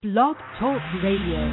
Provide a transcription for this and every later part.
Blog Talk Radio.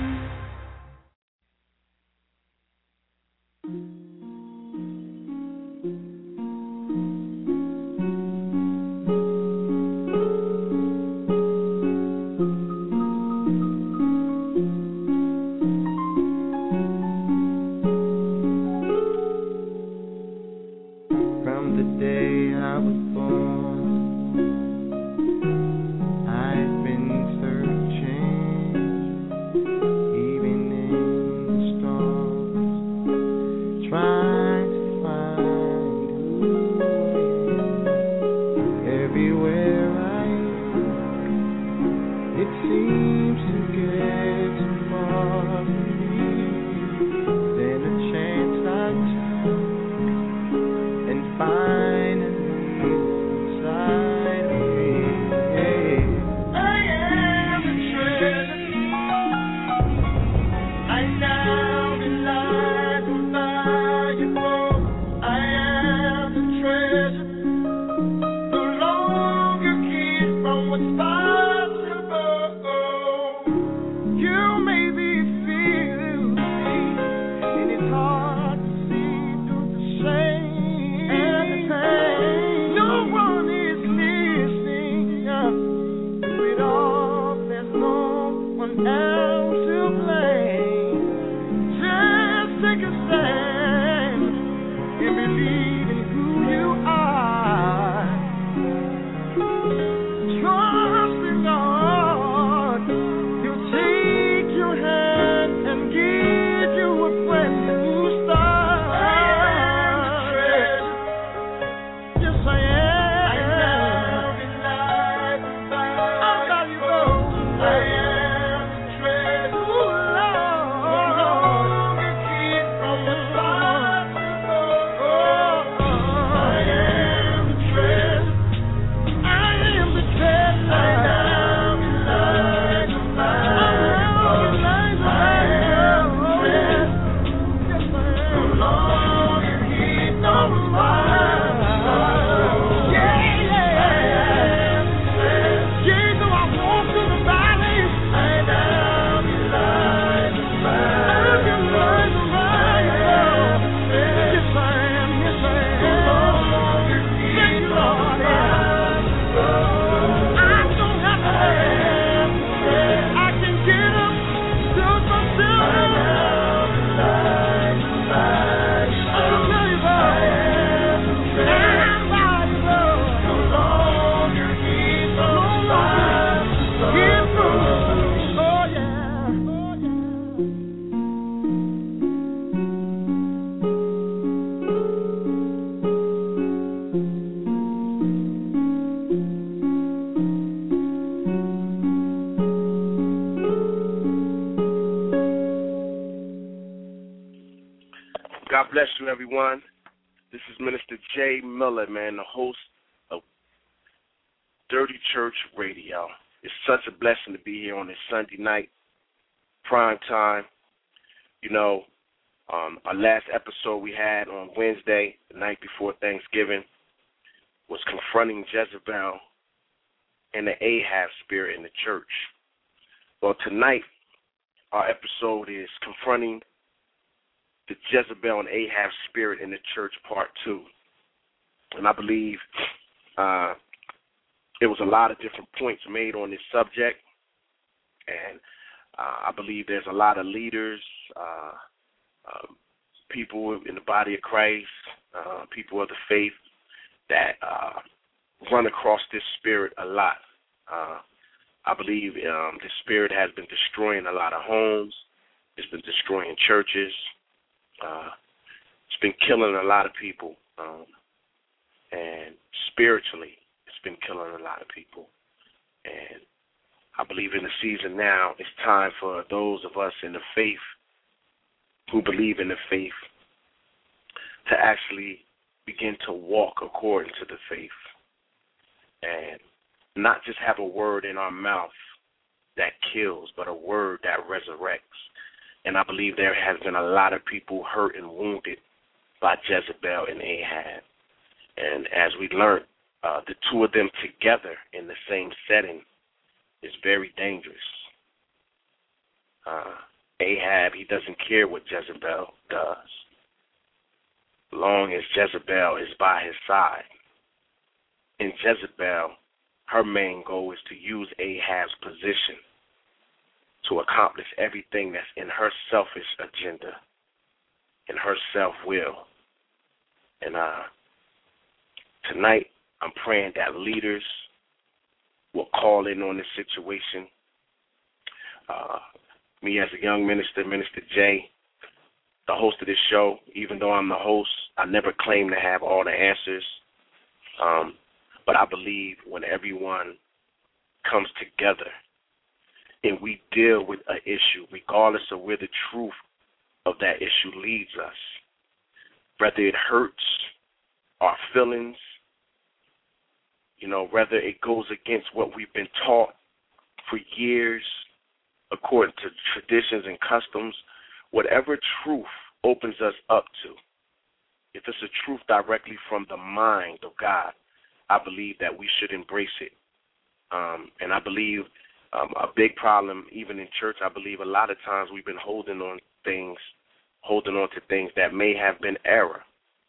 God bless you, everyone. This is Minister Jay Miller, man, the host of Dirty Church Radio. It's such a blessing to be here on this Sunday night, prime time. You know, our last episode we had on Wednesday, the night before Thanksgiving, was confronting Jezebel and the Ahab spirit in the church. Well, tonight, our episode is confronting the Jezebel and Ahab spirit in the church, part 2. And I believe there was a lot of different points made on this subject. And I believe there's a lot of leaders, people in the body of Christ, people of the faith that run across this spirit a lot. I believe this spirit has been destroying a lot of homes. It's been destroying churches. It's been killing a lot of people, and spiritually, it's been killing a lot of people. And I believe in the season now, it's time for those of us in the faith who believe in the faith to actually begin to walk according to the faith and not just have a word in our mouth that kills, but a word that resurrects. And I believe there has been a lot of people hurt and wounded by Jezebel and Ahab. And as we learned, the two of them together in the same setting is very dangerous. Ahab, he doesn't care what Jezebel does, long as Jezebel is by his side. And Jezebel, her main goal is to use Ahab's position to accomplish everything that's in her selfish agenda, in her self-will. And tonight, I'm praying that leaders will call in on this situation. Me as a young minister, Minister J, the host of this show, even though I'm the host, I never claim to have all the answers. But I believe when everyone comes together and we deal with an issue, regardless of where the truth of that issue leads us, whether it hurts our feelings, whether it goes against what we've been taught for years, according to traditions and customs, whatever truth opens us up to, if it's a truth directly from the mind of God, I believe that we should embrace it. And I believe a big problem, even in church, I believe a lot of times we've been holding on to things that may have been error.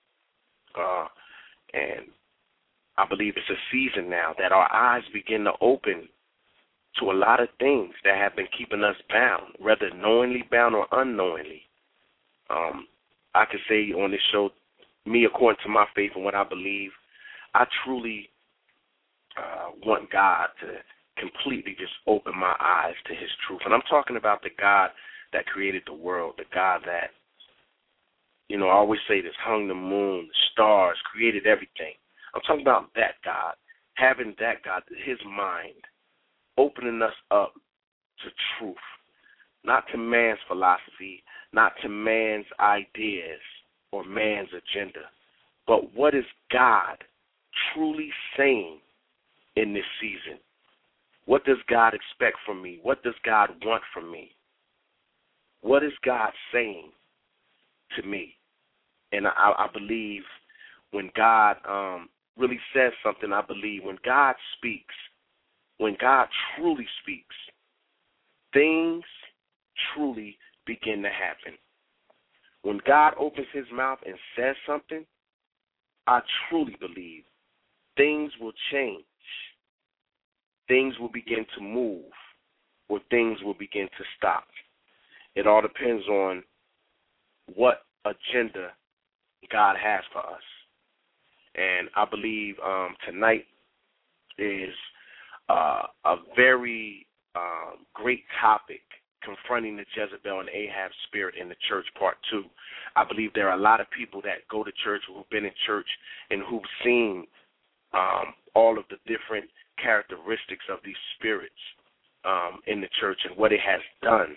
And I believe it's a season now that our eyes begin to open to a lot of things that have been keeping us bound, whether knowingly bound or unknowingly. I could say on this show, me, according to my faith and what I believe, I truly want God to completely just open my eyes to his truth. And I'm talking about the God that created the world, the God that, I always say this, hung the moon, the stars, created everything. I'm talking about that God, having that God, his mind, opening us up to truth, not to man's philosophy, not to man's ideas or man's agenda, but what is God truly saying in this season? What does God expect from me? What does God want from me? What is God saying to me? And I believe when God really says something, I believe when God speaks, when God truly speaks, things truly begin to happen. When God opens his mouth and says something, I truly believe things will change. Things will begin to move, or things will begin to stop. It all depends on what agenda God has for us. And I believe tonight is a very great topic, confronting the Jezebel and Ahab spirit in the church, part 2. I believe there are a lot of people that go to church, who've been in church, and who've seen all of the different characteristics of these spirits in the church and what it has done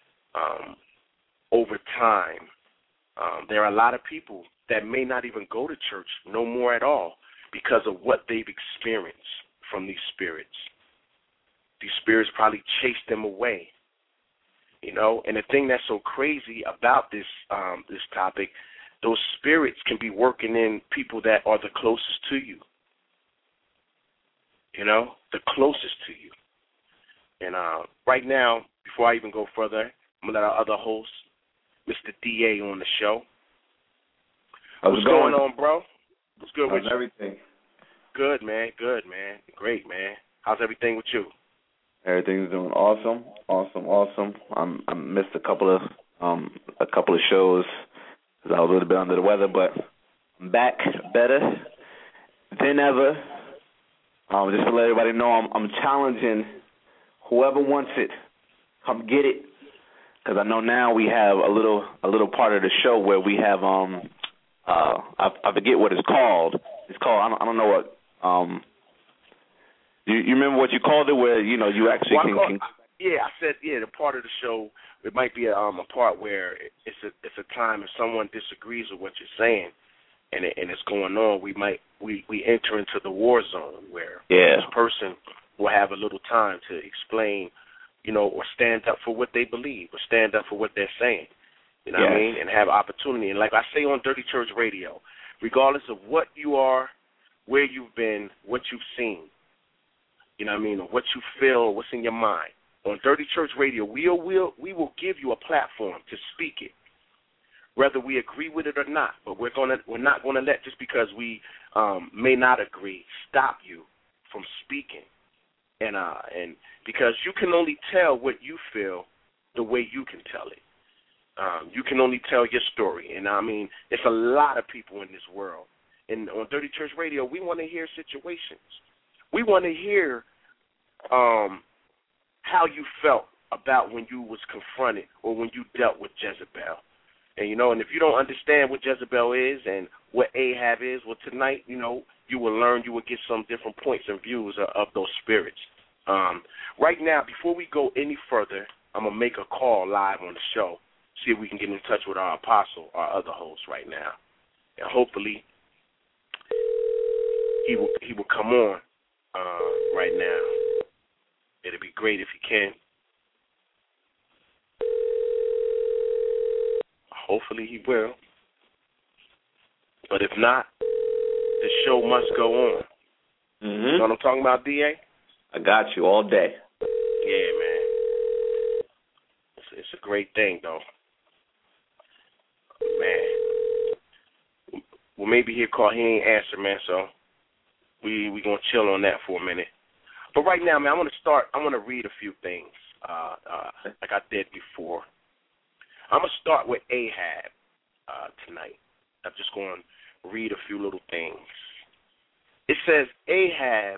over time. There are a lot of people that may not even go to church no more at all because of what they've experienced from these spirits. These spirits probably chase them away, And the thing that's so crazy about this topic, those spirits can be working in people that are the closest to you. The closest to you. And right now, before I even go further, I'm going to let our other host, Mr. D.A., on the show. What's going on, bro? What's good with you? Everything? Good, man. Great, man. How's everything with you? Everything's doing awesome. I missed a couple of shows because I was a little bit under the weather, but I'm back better than ever. Just to let everybody know, I'm challenging whoever wants it, come get it. Because I know now we have a little part of the show where we have I forget what it's called. It's called I don't know what you remember what you called it, where you actually can. Yeah, I said the part of the show. It might be a part where it's a time if someone disagrees with what you're saying, and it's going on. We enter into the war zone where each person will have a little time to explain, or stand up for what they believe, or stand up for what they're saying. You know what I mean? And have opportunity. And like I say on Dirty Church Radio, regardless of what you are, where you've been, what you've seen, you know what I mean, or what you feel, or what's in your mind, On Dirty Church Radio, we will give you a platform to speak it, whether we agree with it or not. But we're not gonna let, just because we may not agree, stop you from speaking. And because you can only tell what you feel the way you can tell it. You can only tell your story. And I mean, it's a lot of people in this world. And on Dirty Church Radio, we want to hear situations. We want to hear how you felt about when you was confronted or when you dealt with Jezebel. And, and if you don't understand what Jezebel is and what Ahab is, well, tonight, you will learn, you will get some different points and views of those spirits. Right now, before we go any further, I'm going to make a call live on the show, see if we can get in touch with our apostle, our other host right now. And hopefully he will come on right now. It'd be great if he can. Hopefully he will. But if not, the show must go on. Mm-hmm. You know what I'm talking about, D.A.? I got you all day. Yeah, man. It's a great thing, though. Man. Well, maybe he'll call. He ain't answer, man, so we going to chill on that for a minute. But right now, man, I want to read a few things like I did before. I'm going to start with Ahab tonight. I'm just going to read a few little things. It says, Ahab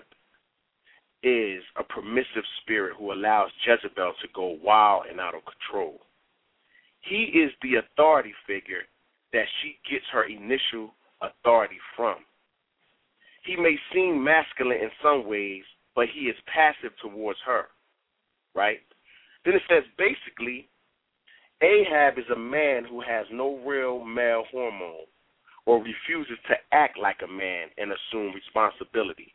is a permissive spirit who allows Jezebel to go wild and out of control. He is the authority figure that she gets her initial authority from. He may seem masculine in some ways, but he is passive towards her, right? Then it says, basically, Ahab is a man who has no real male hormone or refuses to act like a man and assume responsibility.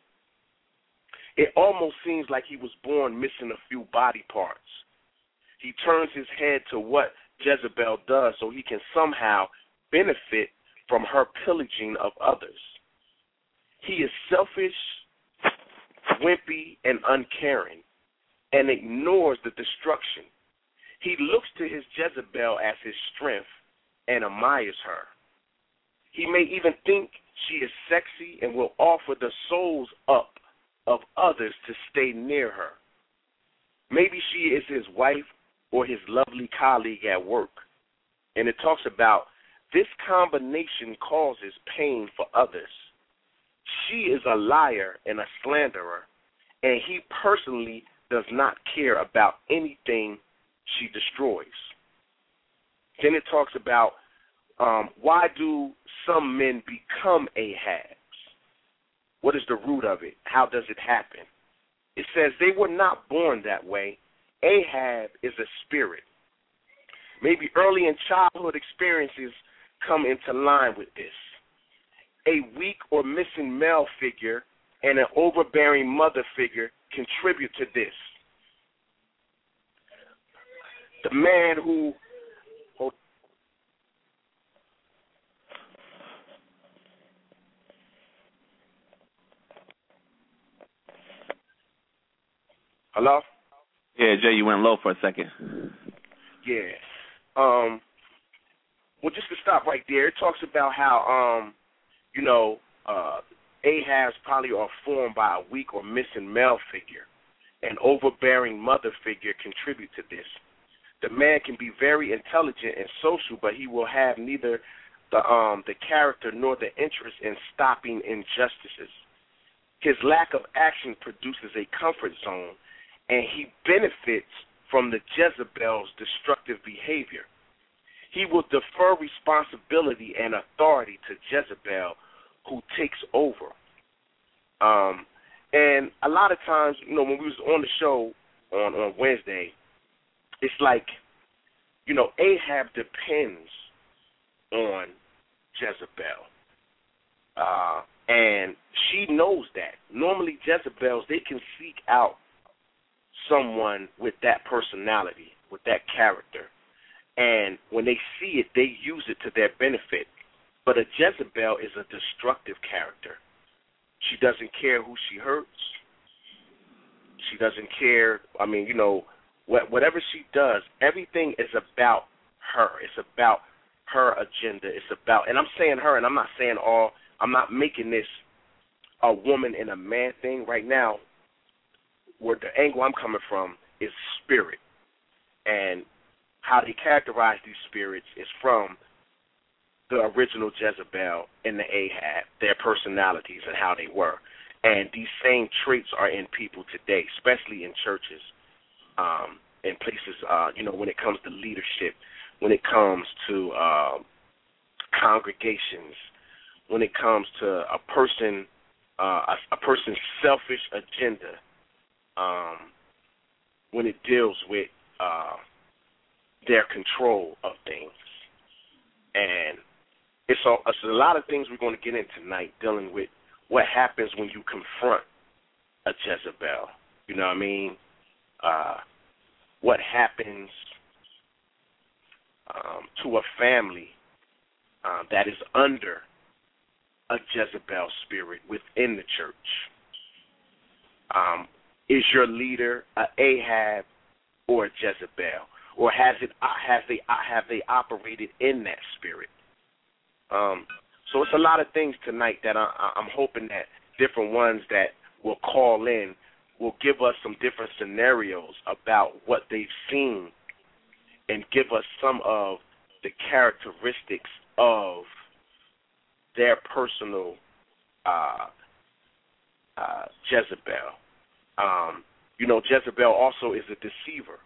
It almost seems like he was born missing a few body parts. He turns his head to what Jezebel does so he can somehow benefit from her pillaging of others. He is selfish, wimpy, and uncaring, and ignores the destruction. He looks to his Jezebel as his strength and admires her. He may even think she is sexy and will offer the souls up of others to stay near her. Maybe she is his wife or his lovely colleague at work. And it talks about this combination causes pain for others. She is a liar and a slanderer, and he personally does not care about anything she destroys. Then it talks about why do some men become Ahabs? What is the root of it? How does it happen? It says they were not born that way. Ahab is a spirit. Maybe early in childhood experiences come into line with this. A weak or missing male figure and an overbearing mother figure contribute to this. The man who Hello? Yeah, Jay, you went low for a second. Yeah. Well, just to stop right there, it talks about how, Ahabs probably are formed by a weak or missing male figure. An overbearing mother figure contribute to this. The man can be very intelligent and social, but he will have neither the character nor the interest in stopping injustices. His lack of action produces a comfort zone, and he benefits from the Jezebel's destructive behavior. He will defer responsibility and authority to Jezebel, who takes over. And a lot of times, when we was on the show on Wednesday, it's like, Ahab depends on Jezebel. And she knows that. Normally, Jezebels, they can seek out someone with that personality, with that character. And when they see it, they use it to their benefit. But a Jezebel is a destructive character. She doesn't care who she hurts. She doesn't care, whatever she does, everything is about her. It's about her agenda. It's about, and I'm saying her, and I'm not saying all. I'm not making this a woman and a man thing right now. Where the angle I'm coming from is spirit, and how they characterize these spirits is from the original Jezebel and the Ahab, their personalities and how they were. And these same traits are in people today, especially in churches, in places, when it comes to leadership, when it comes to congregations, when it comes to a person's selfish agenda, when it deals with their control of things. And it's a lot of things we're going to get in tonight, dealing with what happens when you confront a Jezebel. You know what I mean? What happens to a family that is under a Jezebel spirit within the church? Is your leader an Ahab or a Jezebel, or have they operated in that spirit? So it's a lot of things tonight that I'm hoping that different ones that will call in will give us some different scenarios about what they've seen and give us some of the characteristics of their personal Jezebel. Jezebel also is a deceiver.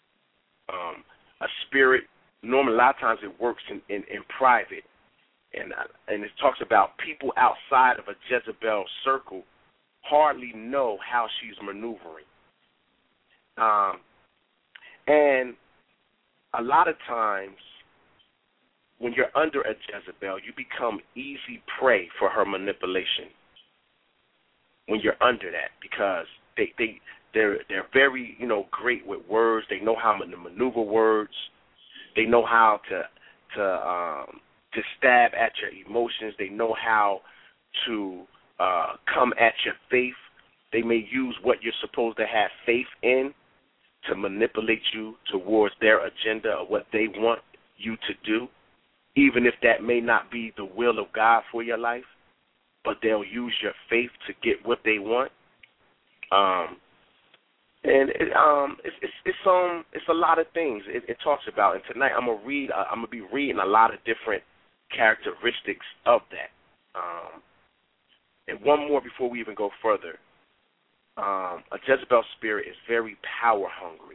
A spirit, normally a lot of times it works in private. And it talks about people outside of a Jezebel circle hardly know how she's maneuvering. And a lot of times when you're under a Jezebel, you become easy prey for her manipulation when you're under that, because they're very, great with words. They know how to maneuver words. They know how to stab at your emotions. They know how to come at your faith. They may use what you're supposed to have faith in to manipulate you towards their agenda of what they want you to do, even if that may not be the will of God for your life, but they'll use your faith to get what they want. It's a lot of things it talks about, and tonight I'm gonna be reading a lot of different characteristics of that. And one more before we even go further. A Jezebel spirit is very power hungry.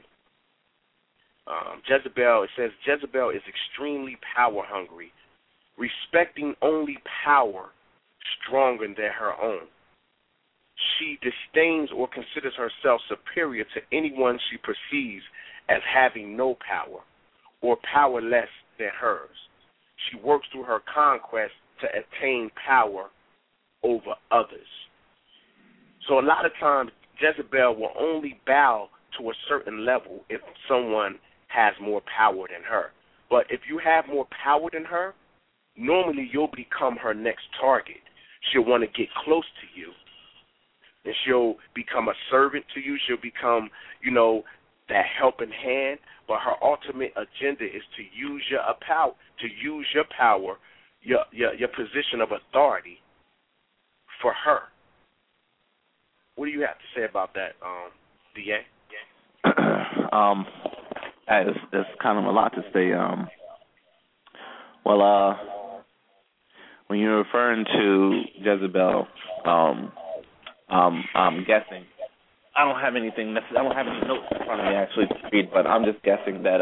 It says Jezebel is extremely power hungry, respecting only power stronger than her own. She disdains or considers herself superior to anyone she perceives as having no power or power less than hers. She works through her conquest to attain power over others. So a lot of times, Jezebel will only bow to a certain level if someone has more power than her. But if you have more power than her, normally you'll become her next target. She'll want to get close to you, and she'll become a servant to you. She'll become, that helping hand. But her ultimate agenda is to use your power, your position of authority for her. What do you have to say about that, D.A.? There's kind of a lot to say. When you're referring to Jezebel, I'm guessing. I don't have any notes in front of me actually to read, but I'm just guessing that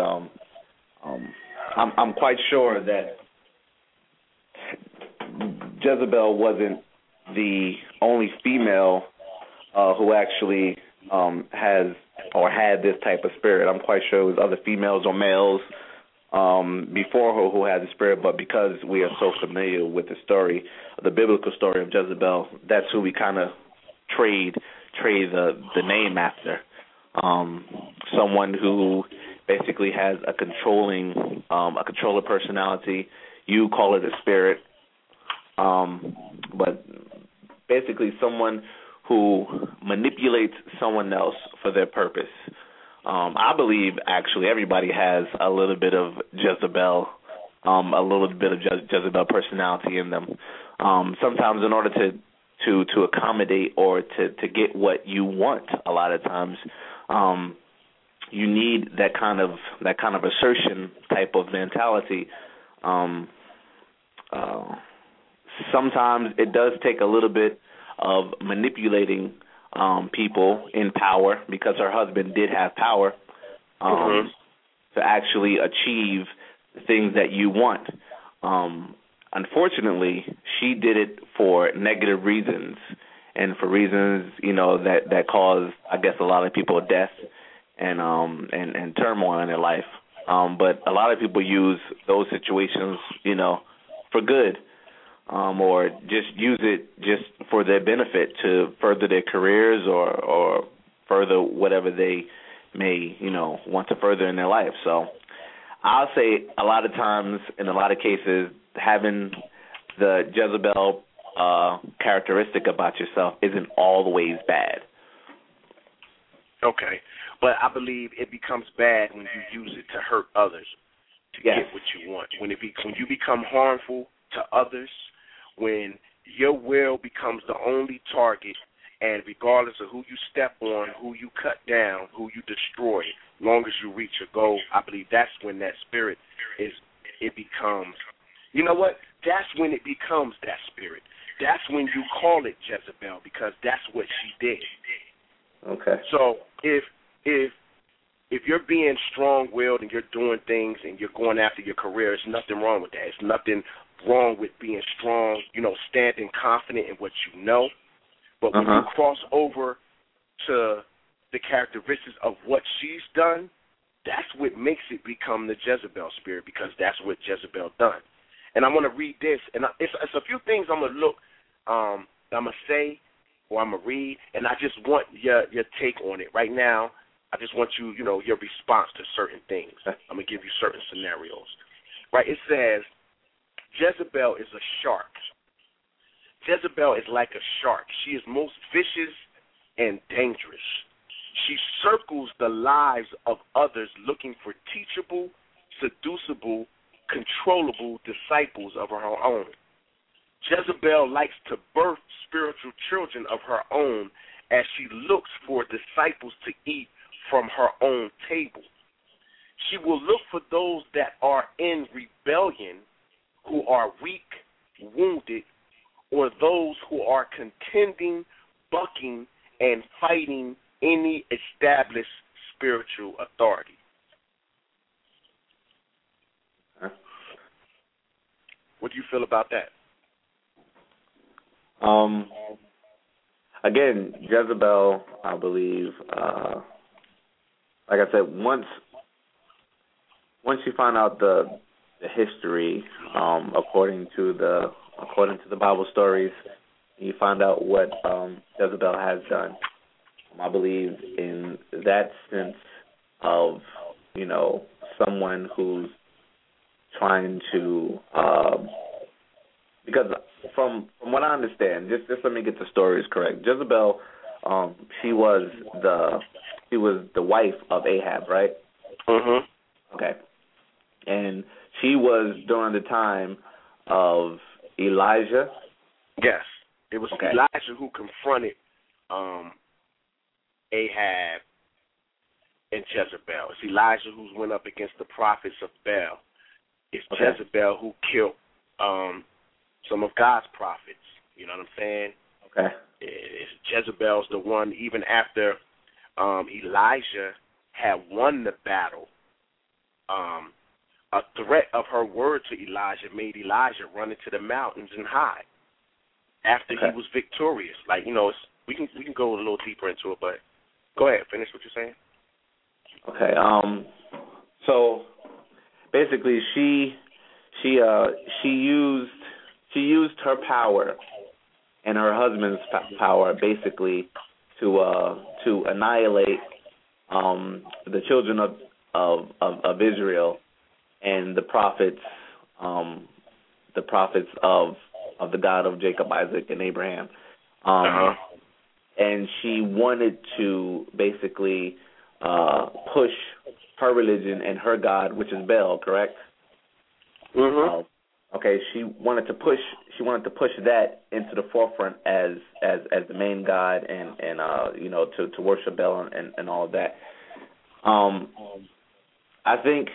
I'm quite sure that Jezebel wasn't the only female who actually has or had this type of spirit. I'm quite sure it was other females or males before her who had the spirit, but because we are so familiar with the story, the biblical story of Jezebel, that's who we kind of trade the name after. Someone who basically has a controller personality. You call it a spirit, but basically someone who manipulates someone else for their purpose. I believe actually everybody has a little bit of Jezebel, a little bit of Jezebel personality in them. Sometimes in order to accommodate or to get what you want, a lot of times, you need that kind of assertion type of mentality. Sometimes it does take a little bit of manipulating people in power, because her husband did have power to actually achieve the things that you want. Unfortunately, she did it for negative reasons, and for reasons, that caused, I guess, a lot of people death and turmoil in their life. But a lot of people use those situations, for good, or just use it just for their benefit to further their careers or further whatever they may, want to further in their life. So I'll say a lot of times, in a lot of cases, having the Jezebel characteristic about yourself isn't always bad. Okay. But I believe it becomes bad when you use it to hurt others to get what you want. When you become harmful to others, when your will becomes the only target, and regardless of who you step on, who you cut down, who you destroy, as long as you reach your goal, I believe that's when that spirit becomes, you know what? That's when it becomes that spirit. That's when you call it Jezebel, because that's what she did. Okay. So if you're being strong-willed and you're doing things and you're going after your career, there's nothing wrong with that. There's nothing wrong with being strong, standing confident in what you know. But when you cross over to the characteristics of what she's done, that's what makes it become the Jezebel spirit, because that's what Jezebel done. And I want to read this, and it's a few things I'm going to look, I'm going to say, or I'm going to read, and I just want your take on it. Right now, I just want you, your response to certain things. I'm going to give you certain scenarios. Right, it says, Jezebel is a shark. Jezebel is like a shark. She is most vicious and dangerous. She circles the lives of others looking for teachable, seducible, controllable disciples of her own. Jezebel likes to birth spiritual children of her own as she looks for disciples to eat from her own table. She will look for those that are in rebellion, who are weak, wounded, or those who are contending, bucking, and fighting any established spiritual authority. What do you feel about that? Again, Jezebel, I believe, like I said, once you find out the history, according to the Bible stories, you find out what Jezebel has done. I believe in that sense of, someone who's trying to, because from what I understand, just let me get the stories correct. Jezebel, she was the wife of Ahab, right? Mm-hmm. Okay. And she was during the time of Elijah? Yes. It was Elijah who confronted Ahab and Jezebel. It's Elijah who went up against the prophets of Baal. It's Jezebel who killed some of God's prophets. You know what I'm saying? Okay. Jezebel's the one, even after Elijah had won the battle, a threat of her word to Elijah made Elijah run into the mountains and hide after he was victorious. Like, we can go a little deeper into it, but go ahead, finish what you're saying. Okay. So basically, she used her power and her husband's power basically to annihilate the children of Israel and the prophets of the God of Jacob, Isaac, and Abraham. And she wanted to basically push her religion and her god, which is Baal, correct? Mhm. Okay, she wanted to push that into the forefront as the main god, and to worship Baal and all of that. I think,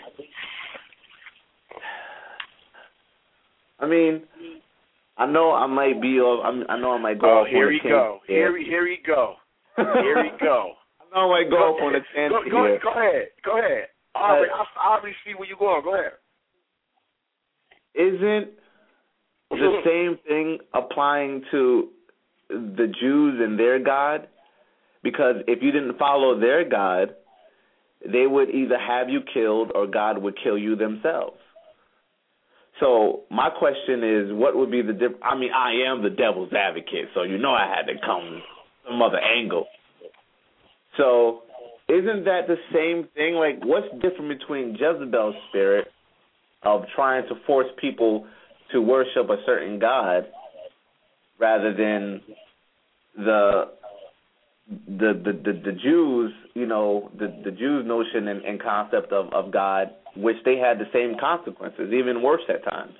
I mean, I know I might be off. I know I might go off on a tangent. Here we go. Here we go. I know I might go off on a tangent here. Go ahead. I already see where you're going. Go ahead. Isn't the same thing applying to the Jews and their God? Because if you didn't follow their God, they would either have you killed or God would kill you themselves. So my question is, what would be the difference? I mean, I am the devil's advocate, so I had to come some other angle. So isn't that the same thing? Like, what's different between Jezebel's spirit of trying to force people to worship a certain god rather than the Jews, the Jews' notion and concept of God, which they had the same consequences, even worse at times?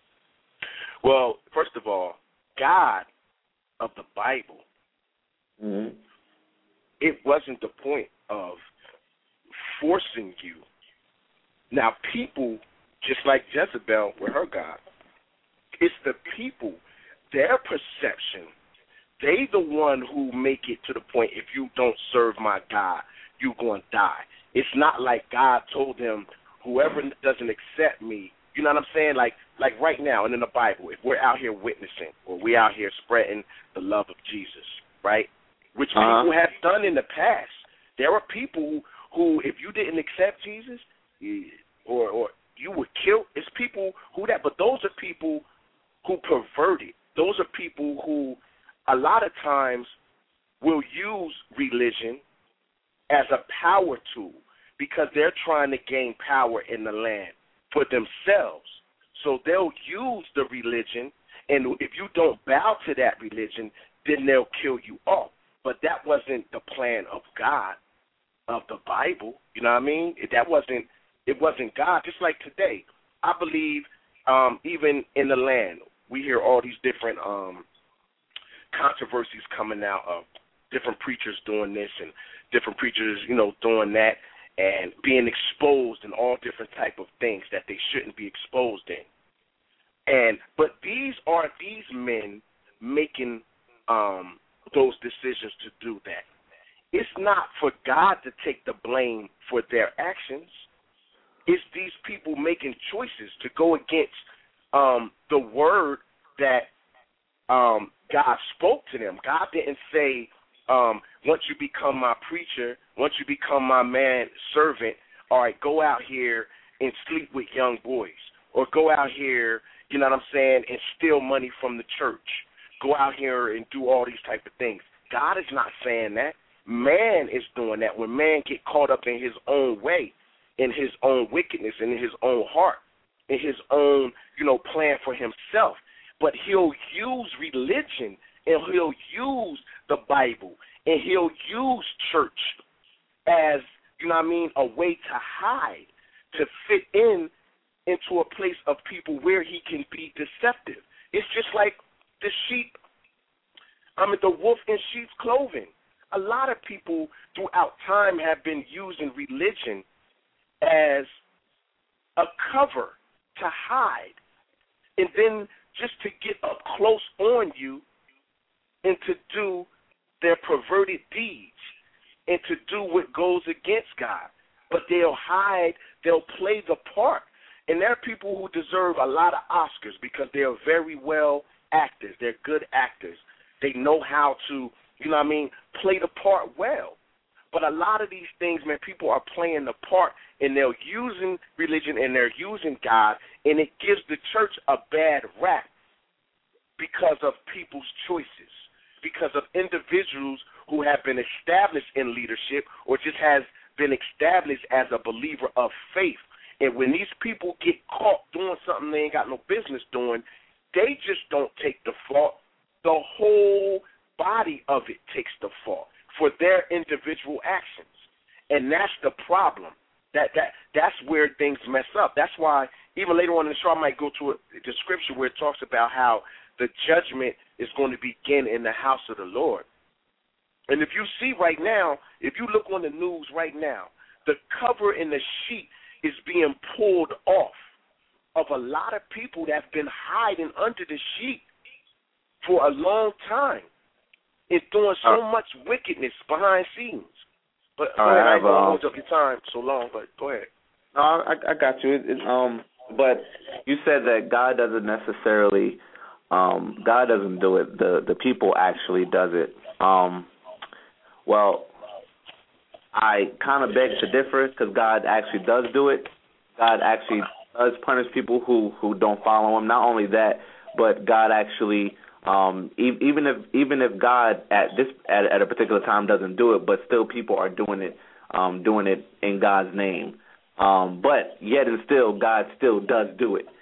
Well, first of all, God of the Bible, mm-hmm. It wasn't the point of forcing you. Now, people, just like Jezebel with her God, it's the people, their perception. They the one who make it to the point, if you don't serve my God, you're going to die. It's not like God told them, whoever doesn't accept me, you know what I'm saying? Like right now and in the Bible, if we're out here witnessing or we're out here spreading the love of Jesus, right, which people have done in the past. There are people who if you didn't accept Jesus or you were killed, it's people who that, but those are people who perverted. Those are people who a lot of times will use religion as a power tool because they're trying to gain power in the land for themselves. So they'll use the religion, and if you don't bow to that religion, then they'll kill you off. But that wasn't the plan of God, of the Bible. You know what I mean? It wasn't God. Just like today, I believe even in the land, we hear all these different controversies coming out of different preachers doing this and different preachers, doing that and being exposed in all different type of things that they shouldn't be exposed in. But these are these men making those decisions to do that. It's not for God to take the blame for their actions. It's these people making choices to go against the word that God spoke to them. God didn't say, once you become my preacher, once you become my man servant, all right, go out here and sleep with young boys, or go out here, you know what I'm saying, and steal money from the church. Go out here and do all these type of things. God is not saying that. Man is doing that. When man get caught up in his own way, in his own wickedness, in his own heart, in his own, plan for himself. But he'll use religion, and he'll use the Bible, and he'll use church as, a way to hide, to fit into a place of people where he can be deceptive. It's just like the wolf in sheep's clothing. A lot of people throughout time have been using religion as a cover to hide, and then just to get up close on you and to do their perverted deeds and to do what goes against God. But they'll hide, they'll play the part. And there are people who deserve a lot of Oscars because they are very well actors. They're good actors. They know how to, play the part well. But a lot of these things, man, people are playing the part, and they're using religion and they're using God, and it gives the church a bad rap because of people's choices, because of individuals who have been established in leadership or just has been established as a believer of faith. And when these people get caught doing something they ain't got no business doing, they just don't take the fault. The whole body of it takes the fault for their individual actions. And that's the problem. That's where things mess up. That's why even later on in the show I might go to the scripture where it talks about how the judgment is going to begin in the house of the Lord. And if you see right now, if you look on the news right now, the cover in the sheet is being pulled off of a lot of people that have been hiding under the sheet for a long time and doing so much wickedness behind scenes. But go ahead, I don't hold up your time so long, but go ahead. No, I got you. But you said that God doesn't necessarily, God doesn't do it. The people actually does it. Well, I kind of beg to differ because God actually does do it. God actually does punish people who don't follow Him. Not only that, but God actually, even if God at a particular time doesn't do it, but still people are doing it in God's name. But yet and still, God still does do it.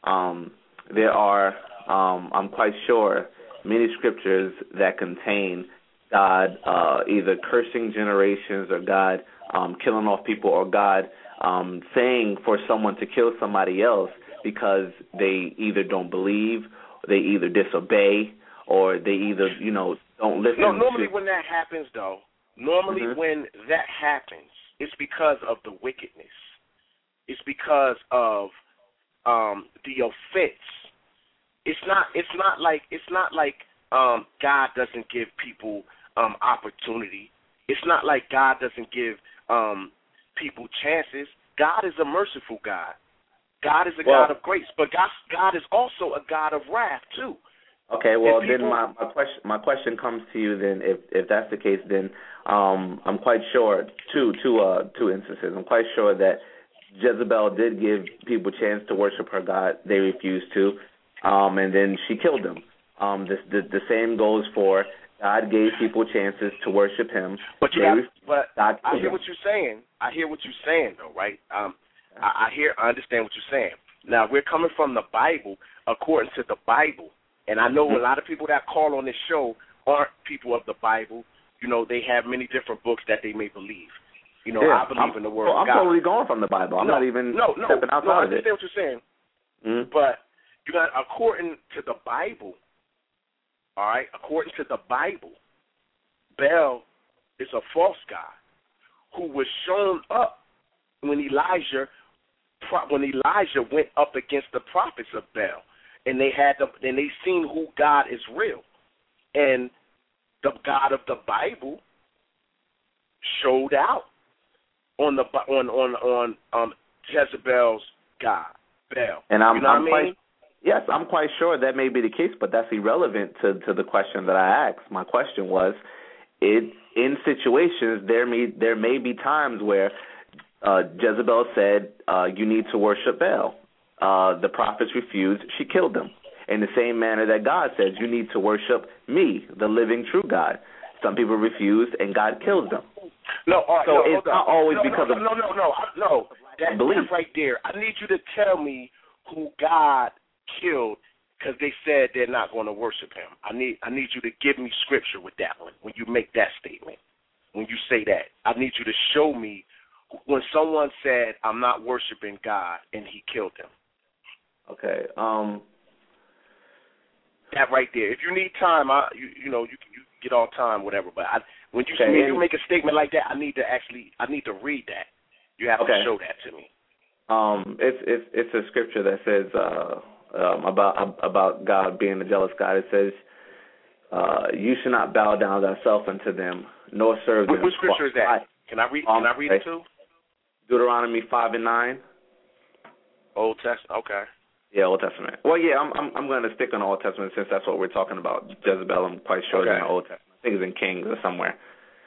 There are, I'm quite sure, many scriptures that contain God either cursing generations or God killing off people or God saying for someone to kill somebody else because they either don't believe, they either disobey, or they either, don't listen. No, normally when that happens, though, when that happens, it's because of the wickedness. It's because of the offense. It's not like God doesn't give people opportunity. It's not like God doesn't give people chances. God is a merciful God. God is a God of grace, but God is also a God of wrath too. Okay, well then my question comes to you then. If that's the case, then I'm quite sure two instances. I'm quite sure that Jezebel did give people a chance to worship her God. They refused to, and then she killed them. The same goes for God gave people chances to worship Him. But I hear what you're saying. I hear what you're saying, though, right? I understand what you're saying. Now, we're coming from the Bible, according to the Bible. And I know a lot of people that call on this show aren't people of the Bible. They have many different books that they may believe. I believe in the Word of God. I'm totally going from the Bible. I'm not even stepping outside of it. I understand what you're saying. Mm-hmm. But according to the Bible, all right, according to the Bible, Baal is a false god who was shown up when Elijah went up against the prophets of Baal, and they seen who God is real, and the God of the Bible showed out on Jezebel's god Baal. And I'm quite sure that may be the case, but that's irrelevant to the question that I asked. My question was, in situations there may be times where Jezebel said you need to worship Baal. The prophets refused; she killed them. In the same manner that God says you need to worship me, the living true God. Some people refused, and God kills them. It's not always because of That's right there. I need you to tell me who God killed because they said they're not going to worship Him. I need you to give me scripture with that one when you make that statement. When you say that, I need you to show me when someone said I'm not worshiping God and He killed them. Okay. That right there. If you need time, you get all time, whatever. But when you make a statement like that, I need to read that. You have to show that to me. It's a scripture that says about God being a jealous God. It says, "You should not bow down thyself unto them, nor serve them." What scripture is that? Can I read? Can I read it too? Deuteronomy 5:9. Old Testament. Okay. Yeah, Old Testament. Well, yeah, I'm going to stick on Old Testament since that's what we're talking about. Jezebel, I'm quite sure it's in the Old Testament. I think it's in Kings or somewhere.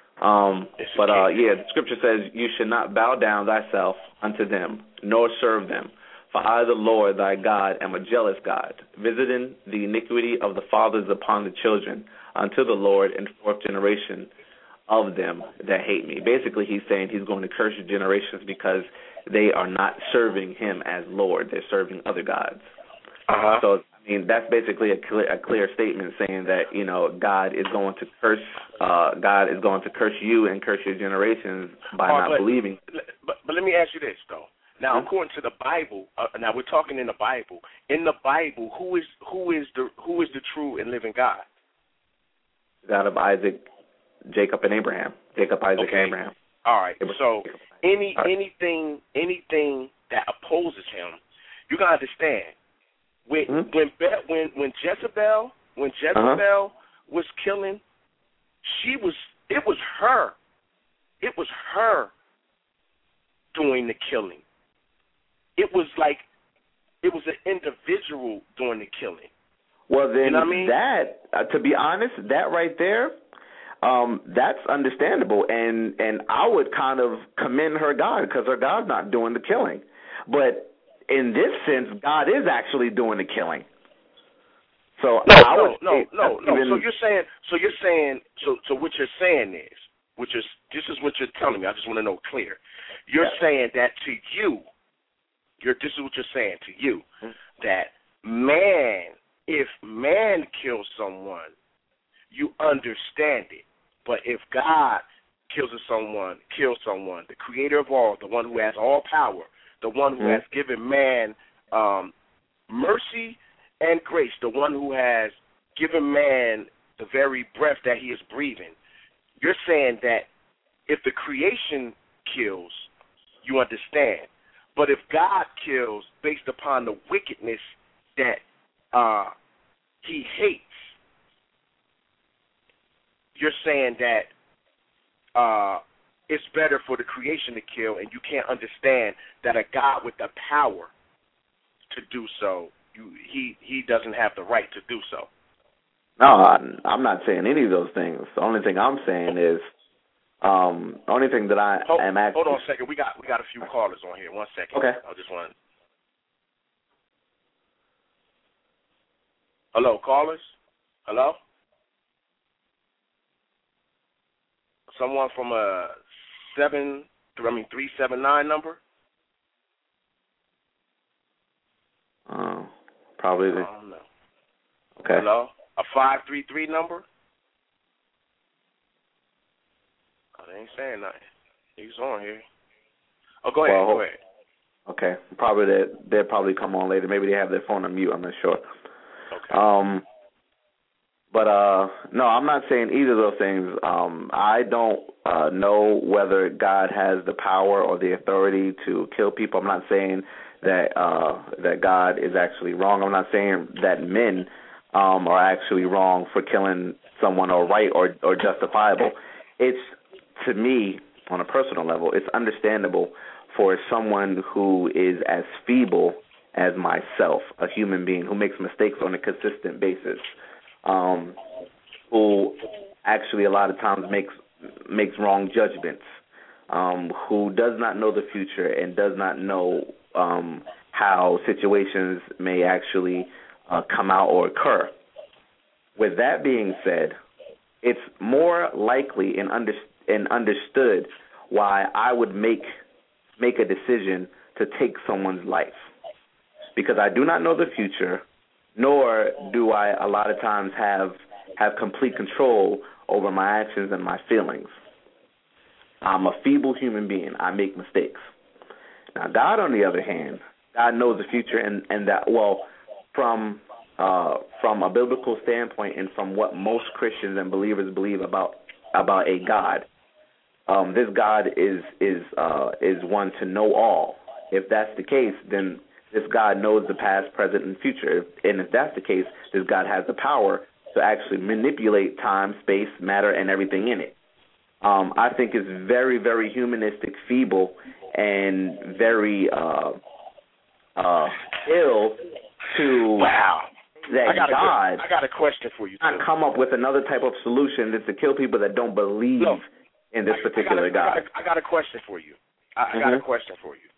The scripture says, "You should not bow down thyself unto them, nor serve them. For I, the Lord thy God, am a jealous God, visiting the iniquity of the fathers upon the children, unto the Lord in fourth generation of them that hate me." Basically, he's saying he's going to curse the generations because they are not serving him as Lord. They're serving other gods. So I mean, that's basically a clear statement saying that, you know, God is going to curse you and curse your generations by not believing. But let me ask you this though. Now, according to the Bible, now we're talking in the Bible. In the Bible, who is the true and living God? God of Isaac, Jacob, and Abraham. Jacob, Isaac, and Abraham. All right. So anything that opposes him, you gotta understand. When Jezebel was killing, it was her doing the killing. It was an individual doing the killing. Well, then, you know what I mean? That, to be honest, that right there, that's understandable, and I would kind of commend her God, because her God's not doing the killing. But in this sense, God is actually doing the killing. So no. So what you're saying is, this is what you're telling me. I just want to know clear. You're saying that to you. This is what you're saying to you, that if man kills someone, you understand it. But if God kills someone, the creator of all, the one who has all power, the one who has given man mercy and grace, the one who has given man the very breath that he is breathing, you're saying that if the creation kills, you understand. But if God kills based upon the wickedness that he hates, you're saying that it's better for the creation to kill, and you can't understand that a God with the power to do so, he doesn't have the right to do so. No, I'm not saying any of those things. The only thing I'm saying is, only thing that I am actually... Hold on a second. We got a few callers on here. 1 second. Okay. I just want... Hello, callers? Hello? Someone from a 379 number? Probably. I don't know. Okay. Hello? A 533 number? Oh, they ain't saying nothing. He's on here. Oh, go ahead. Okay. Probably they'll probably come on later. Maybe they have their phone on mute. I'm not sure. Okay. But no, I'm not saying either of those things. I don't know whether God has the power or the authority to kill people. I'm not saying that that God is actually wrong. I'm not saying that men are actually wrong for killing someone, or right or justifiable. It's, to me, on a personal level, it's understandable for someone who is as feeble as myself, a human being who makes mistakes on a consistent basis, who actually a lot of times makes wrong judgments, who does not know the future and does not know how situations may actually come out or occur. With that being said, it's more likely and understood why I would make a decision to take someone's life, because I do not know the future, nor do I a lot of times have complete control over my actions and my feelings. I'm a feeble human being. I make mistakes. Now, God, on the other hand, God knows the future, and that, well, from a biblical standpoint and from what most Christians and believers believe about a God, this God is one to know all. If that's the case, then this God knows the past, present, and future. And if that's the case, this God has the power to actually manipulate time, space, matter, and everything in it. I think it's very, very humanistic, feeble, and very ill to that I got a question for you, too. Not come up with another type of solution that's to kill people that don't believe in this particular God. I got a question for you. I got a question for you.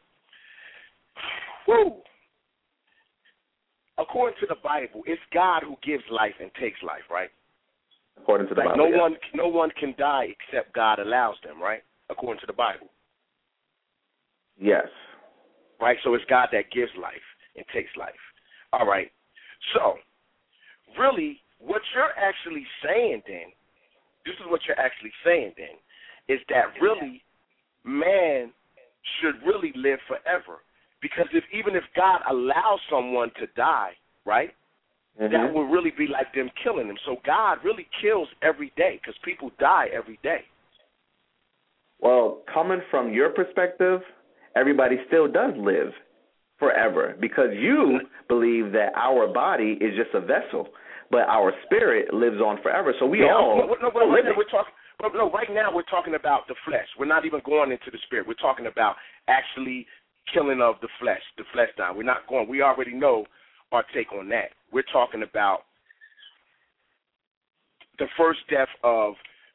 Woo! According to the Bible, it's God who gives life and takes life, right? According to the Bible, no one can die except God allows them, right? According to the Bible. Yes. Right, so it's God that gives life and takes life. All right. So, really, what you're actually saying then, this is what you're actually saying then, is that really man should really live forever. Because even if God allows someone to die, right, that would really be like them killing him. So God really kills every day because people die every day. Well, coming from your perspective, everybody still does live forever because you believe that our body is just a vessel, but our spirit lives on forever. So we all right now we're talking about the flesh. We're not even going into the spirit. We're talking about actually killing of the flesh dying. We're not going. We already know our take on that. We're talking about the first death of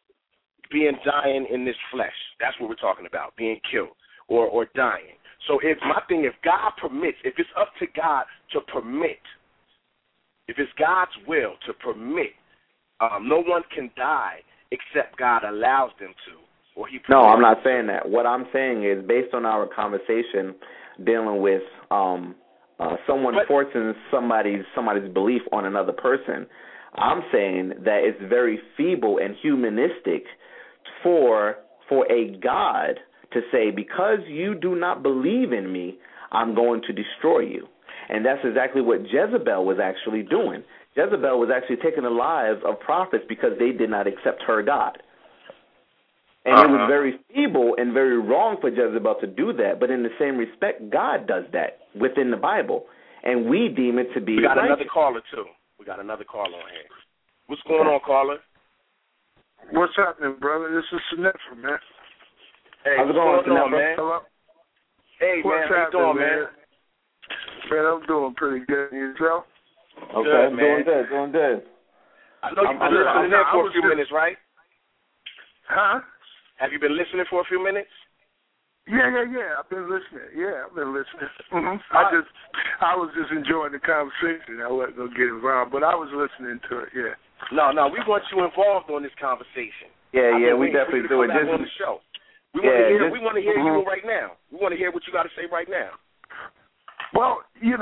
dying in this flesh. That's what we're talking about, being killed or dying. So if God permits, if it's up to God to permit, if it's God's will to permit, no one can die except God allows them to. Or he permits. No, I'm not saying that. What I'm saying is based on our conversation dealing with someone forcing somebody's belief on another person, I'm saying that it's very feeble and humanistic for a God to say, because you do not believe in me, I'm going to destroy you. And that's exactly what Jezebel was actually doing. Jezebel was actually taking the lives of prophets because they did not accept her God. And it was very feeble and very wrong for Jezebel to do that. But in the same respect, God does that within the Bible. And we deem it to be We got righteous. another caller, too. We got another caller on here. What's going on, caller? What's happening, brother? This is Sinatra, man. Hey, how's it going, man? Hello? Hey, what's man, how you doing, man? Man, I'm doing pretty good. Yourself? Okay, good, man. doing good. I know you've been listening in for a few minutes, right? Huh? Have you been listening for a few minutes? Yeah. I've been listening. Mm-hmm. I was just enjoying the conversation. I wasn't gonna get involved, but I was listening to it. Yeah. No, we want you involved on this conversation. Yeah, we definitely do it. Just on the show. We want to hear you right now. We want to hear what you got to say right now. Well,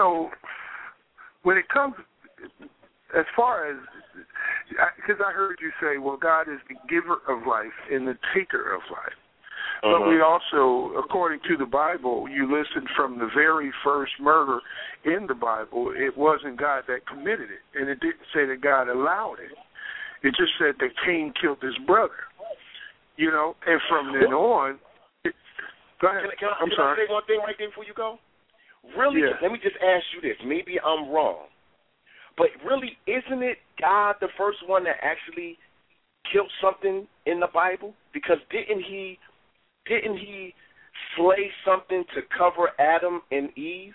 when it comes as far as, because I heard you say, well, God is the giver of life and the taker of life. But we also, according to the Bible, you listen from the very first murder in the Bible, it wasn't God that committed it. And it didn't say that God allowed it. It just said that Cain killed his brother. And from then on, go ahead. Can I say one thing right there before you go? Really, Let me just ask you this. Maybe I'm wrong. But really, isn't it God the first one that actually killed something in the Bible? Because didn't he slay something to cover Adam and Eve?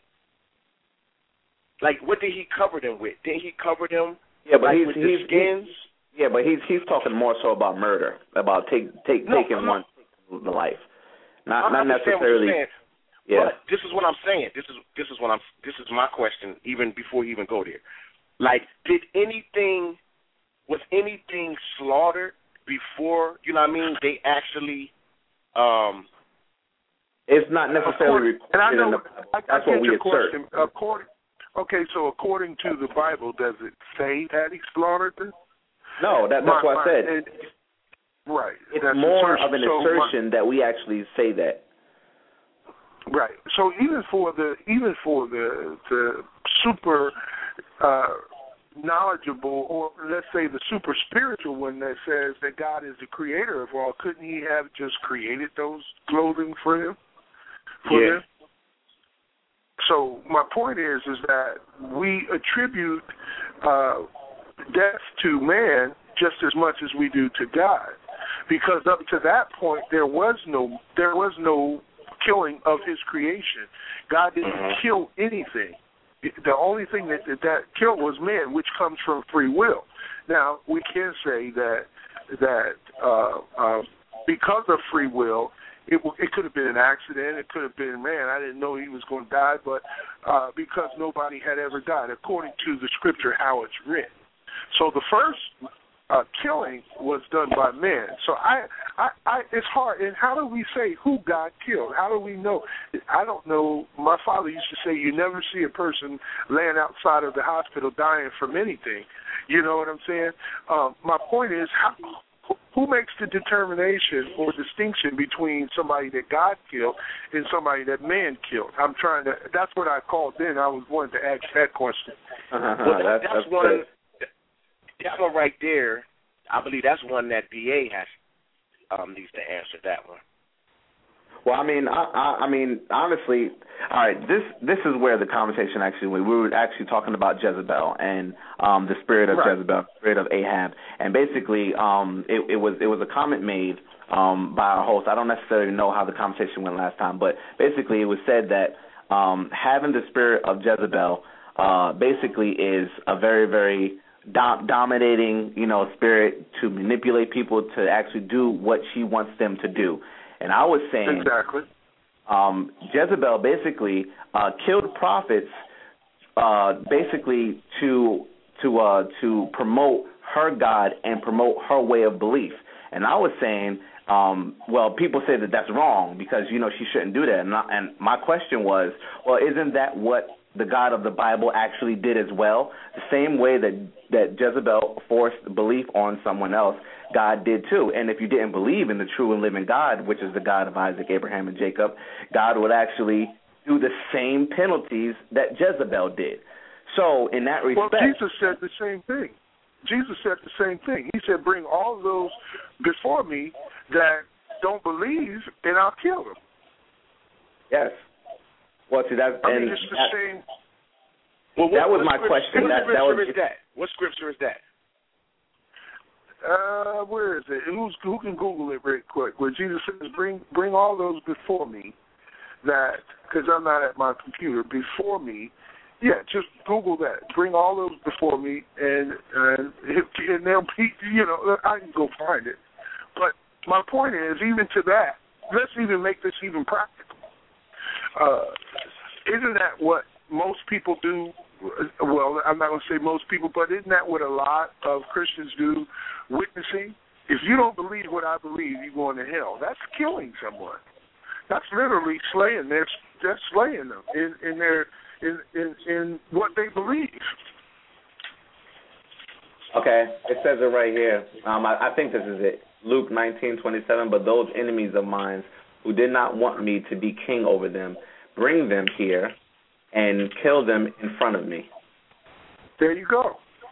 Like, what did he cover them with? Didn't he cover them with the skins? Yeah, but he's talking more so about murder, about taking one's life, not necessarily. Yeah. But this is what I'm saying. This is my question. Even before you even go there, like, was anything slaughtered before? You know what I mean? They actually. It's not necessarily. And I know that's what we assert. According to the Bible, does it say that he slaughtered them? No, that's what I said. Right. It's more of an assertion that we actually say that. Right. So even for the super knowledgeable, or let's say the super spiritual one that says that God is the creator of all, couldn't he have just created those clothing for him? Them? So my point is that we attribute death to man just as much as we do to God, because up to that point there was no killing of his creation. God didn't kill anything. The only thing that killed was man, which comes from free will. Now we can say that because of free will, it could have been an accident. It could have been, man, I didn't know he was going to die, but because nobody had ever died, according to the scripture, how it's written. So the first killing was done by men. So it's hard. And how do we say who God killed? How do we know? I don't know. My father used to say you never see a person laying outside of the hospital dying from anything. You know what I'm saying? My point is, who makes the determination or distinction between somebody that God killed and somebody that man killed? That's what I called then. I was wanting to ask that question. Well, that's one. That one right there, I believe that's one that DA has needs to answer that one. Well, I mean, honestly, all right. This is where the conversation actually went. We were actually talking about Jezebel and the spirit of Jezebel, the spirit of Ahab, and basically, it was a comment made by our host. I don't necessarily know how the conversation went last time, but basically, it was said that having the spirit of Jezebel basically is a very, very dominating, spirit to manipulate people to actually do what she wants them to do. And I was saying, exactly. Jezebel basically killed prophets, basically to promote her God and promote her way of belief. And I was saying, well, people say that that's wrong because she shouldn't do that. And my question was, well, isn't that what the God of the Bible actually did as well? The same way that Jezebel forced belief on someone else, God did too. And if you didn't believe in the true and living God, which is the God of Isaac, Abraham, and Jacob, God would actually do the same penalties that Jezebel did. So in that respect... Well, Jesus said the same thing. He said, bring all those before me that don't believe, and I'll kill them. Yes. Well, see, that's... it's the same... Well, that was my question. What scripture is that? Where is it? Who can Google it real quick? Where Jesus says, bring all those before me that, because I'm not at my computer, before me. Yeah, just Google that. Bring all those before me, and they'll be, I can go find it. But my point is, even to that, let's even make this even practical. Isn't that what most people do? Well, I'm not going to say most people, but isn't that what a lot of Christians do, witnessing? If you don't believe what I believe, you're going to hell. That's killing someone. That's literally slaying. That's slaying them in what they believe. Okay, it says it right here. I think this is it. Luke 19:27. But those enemies of mine who did not want me to be king over them, bring them here and kill them in front of me. There you go.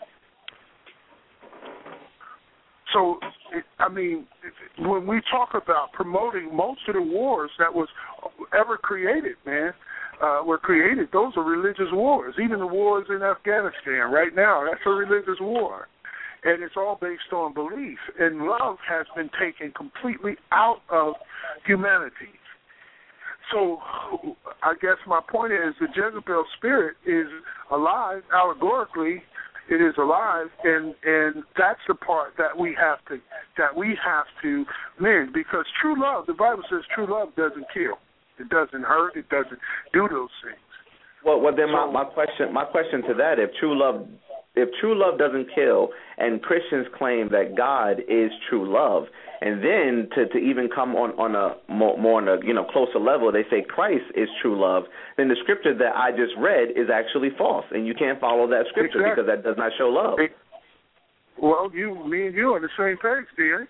So, when we talk about promoting most of the wars that was ever created, were created, those are religious wars. Even the wars in Afghanistan right now, that's a religious war. And it's all based on belief. And love has been taken completely out of humanity. So I guess my point is the Jezebel spirit is alive, allegorically. It is alive, and that's the part that we have to mend, because true love, the Bible says true love doesn't kill. It doesn't hurt. It doesn't do those things. Well, then my question to that: if true love doesn't kill, and Christians claim that God is true love, and then to even come on a more on a closer level, they say Christ is true love, then the scripture that I just read is actually false, and you can't follow that scripture because that does not show love. Well, me and you are on the same page, dear.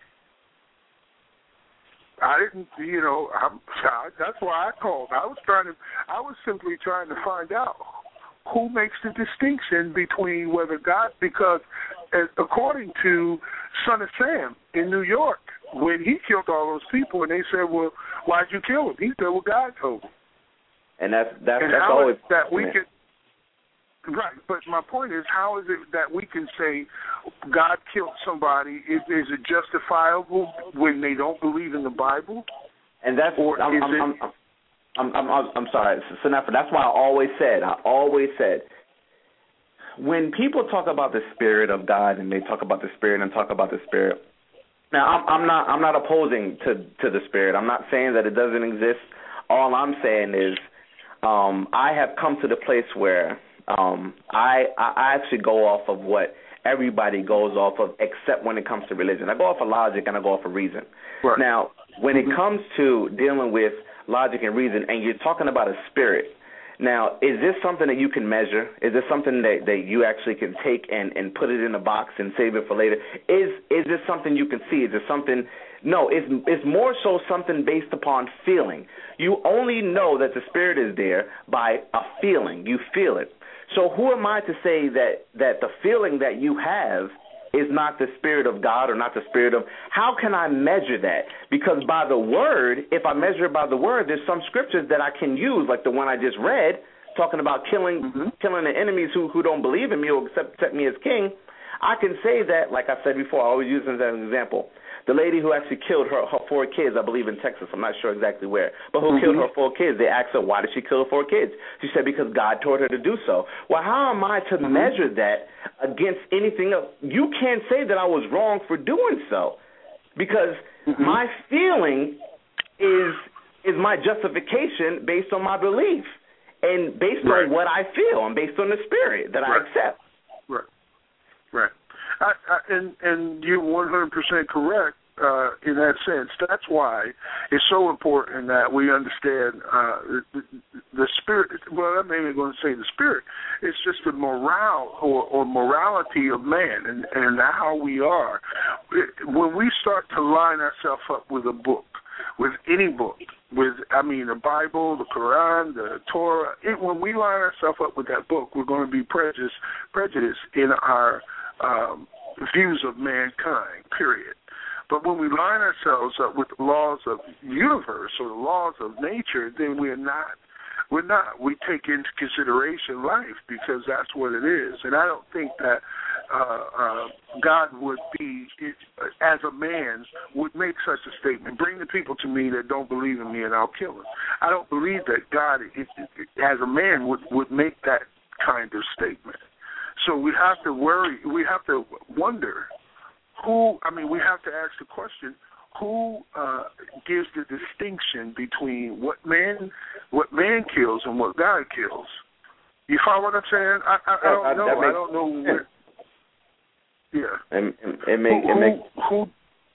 I didn't, that's why I called. I was simply trying to find out who makes the distinction between whether God, because according to Son of Sam in New York, when he killed all those people, and they said, well, why'd you kill him? He said, well, God told him. And that's always that we can. Right, but my point is, how is it that we can say God killed somebody? Is it justifiable when they don't believe in the Bible? And that's I'm sorry, Senefa. That's why I always said, when people talk about the Spirit of God and they talk about the Spirit and talk about the Spirit. Now, I'm not opposing to the Spirit. I'm not saying that it doesn't exist. All I'm saying is, I have come to the place where I actually go off of what everybody goes off of, except when it comes to religion. I go off of logic and I go off of reason. Right. Now, when it comes to dealing with logic and reason, and you're talking about a spirit, now, is this something that you can measure? Is this something that you actually can take and put it in a box and save it for later? Is this something you can see? Is it something? No, it's more so something based upon feeling. You only know that the spirit is there by a feeling. You feel it. So who am I to say that the feeling that you have is not the Spirit of God or not the Spirit of... How can I measure that? Because by the Word, if I measure it by the Word, there's some scriptures that I can use, like the one I just read, talking about killing the enemies who don't believe in me or accept me as king. I can say that, like I said before, I always use it as an example. The lady who actually killed her 4 kids, I believe in Texas, I'm not sure exactly where, but who killed her 4 kids, they asked her, why did she kill her 4 kids? She said, because God told her to do so. Well, how am I to measure that against anything else? You can't say that I was wrong for doing so, because my feeling is my justification based on my belief and based on what I feel and based on the spirit that I accept. Right. And you're 100% correct in that sense. That's why it's so important that we understand the spirit. Well, I'm not even going to say the spirit. It's just the morale or morality of man and how we are. When we start to line ourselves up with a book, with any book, the Bible, the Quran, the Torah, when we line ourselves up with that book, we're going to be prejudiced in our views of mankind, period. But when we line ourselves up with the laws of the universe or the laws of nature, then we're not. We take into consideration life because that's what it is. And I don't think that God would be, as a man, would make such a statement. Bring the people to me that don't believe in me and I'll kill them. I don't believe that God, as a man, would make that kind of statement. So we have to worry, we have to wonder we have to ask the question, who gives the distinction between what man kills and what God kills? You follow what I'm saying? I don't know. I don't know where. Yeah. Who?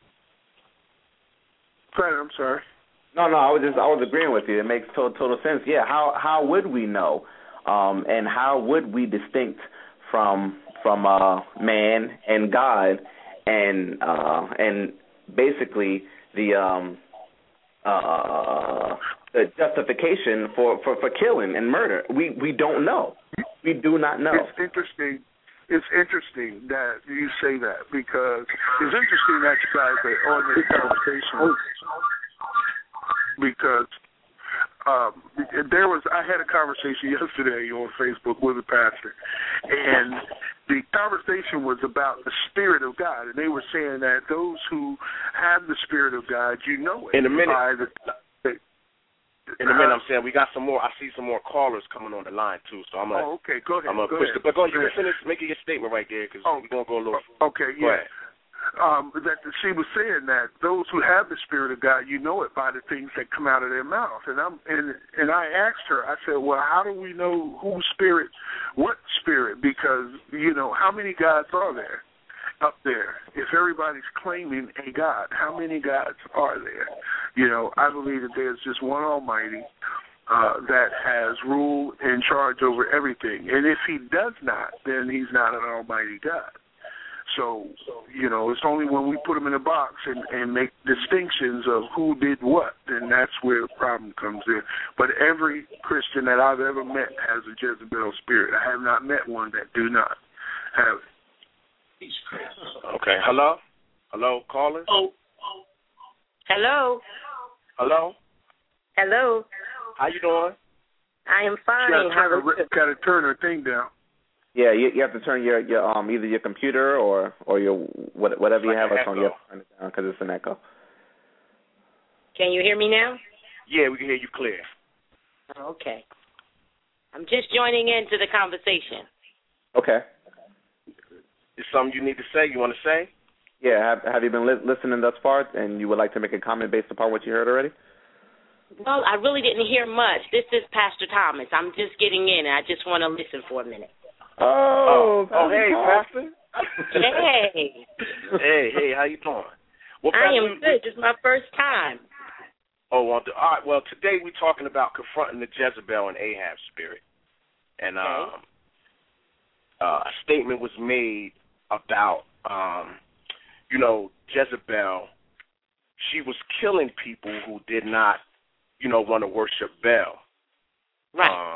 I'm sorry. No, I was agreeing with you. It makes total sense. Yeah. How would we know? And how would we distinct from man and God and basically the justification for killing and murder? We don't know. We do not know. It's interesting. It's interesting that you say that because it's interesting that you guys are on this conversation because I had a conversation yesterday on Facebook with a pastor, and the conversation was about the Spirit of God, and they were saying that those who have the Spirit of God, you know it. In a minute, I'm saying we got some more. I see some more callers coming on the line too, so I'm gonna. Oh, okay, go ahead. I'm gonna push. But go ahead, you finish making your statement right there because we're gonna go a little. Okay, yeah. That she was saying that those who have the Spirit of God, you know it by the things that come out of their mouth. And I asked her, I said, well, how do we know whose spirit, what spirit? Because, how many gods are there up there? If everybody's claiming a God, how many gods are there? I believe that there's just one Almighty that has rule and charge over everything. And if he does not, then he's not an Almighty God. So, it's only when we put them in a box and make distinctions of who did what, then that's where the problem comes in. But every Christian that I've ever met has a Jezebel spirit. I have not met one that do not have it. Okay. Hello? Hello, caller? Oh. Hello? Hello? Hello? How you doing? I am fine. Got to turn her thing down. Yeah, you have to turn your either your computer or your whatever you have on. You have to turn it down because it's an echo. Can you hear me now? Yeah, we can hear you clear. Okay. I'm just joining into the conversation. Okay. Is something you need to say? You want to say? Yeah. Have you been listening thus far, and you would like to make a comment based upon what you heard already? Well, I really didn't hear much. This is Pastor Thomas. I'm just getting in, and I just want to listen for a minute. Oh, hey, Pastor. Hey. Hey, how you doing? Well, I am good. This is my first time. Oh, well, all right. Well, today we're talking about confronting the Jezebel and Ahab spirit. And a statement was made about, Jezebel. She was killing people who did not, want to worship Baal. Right.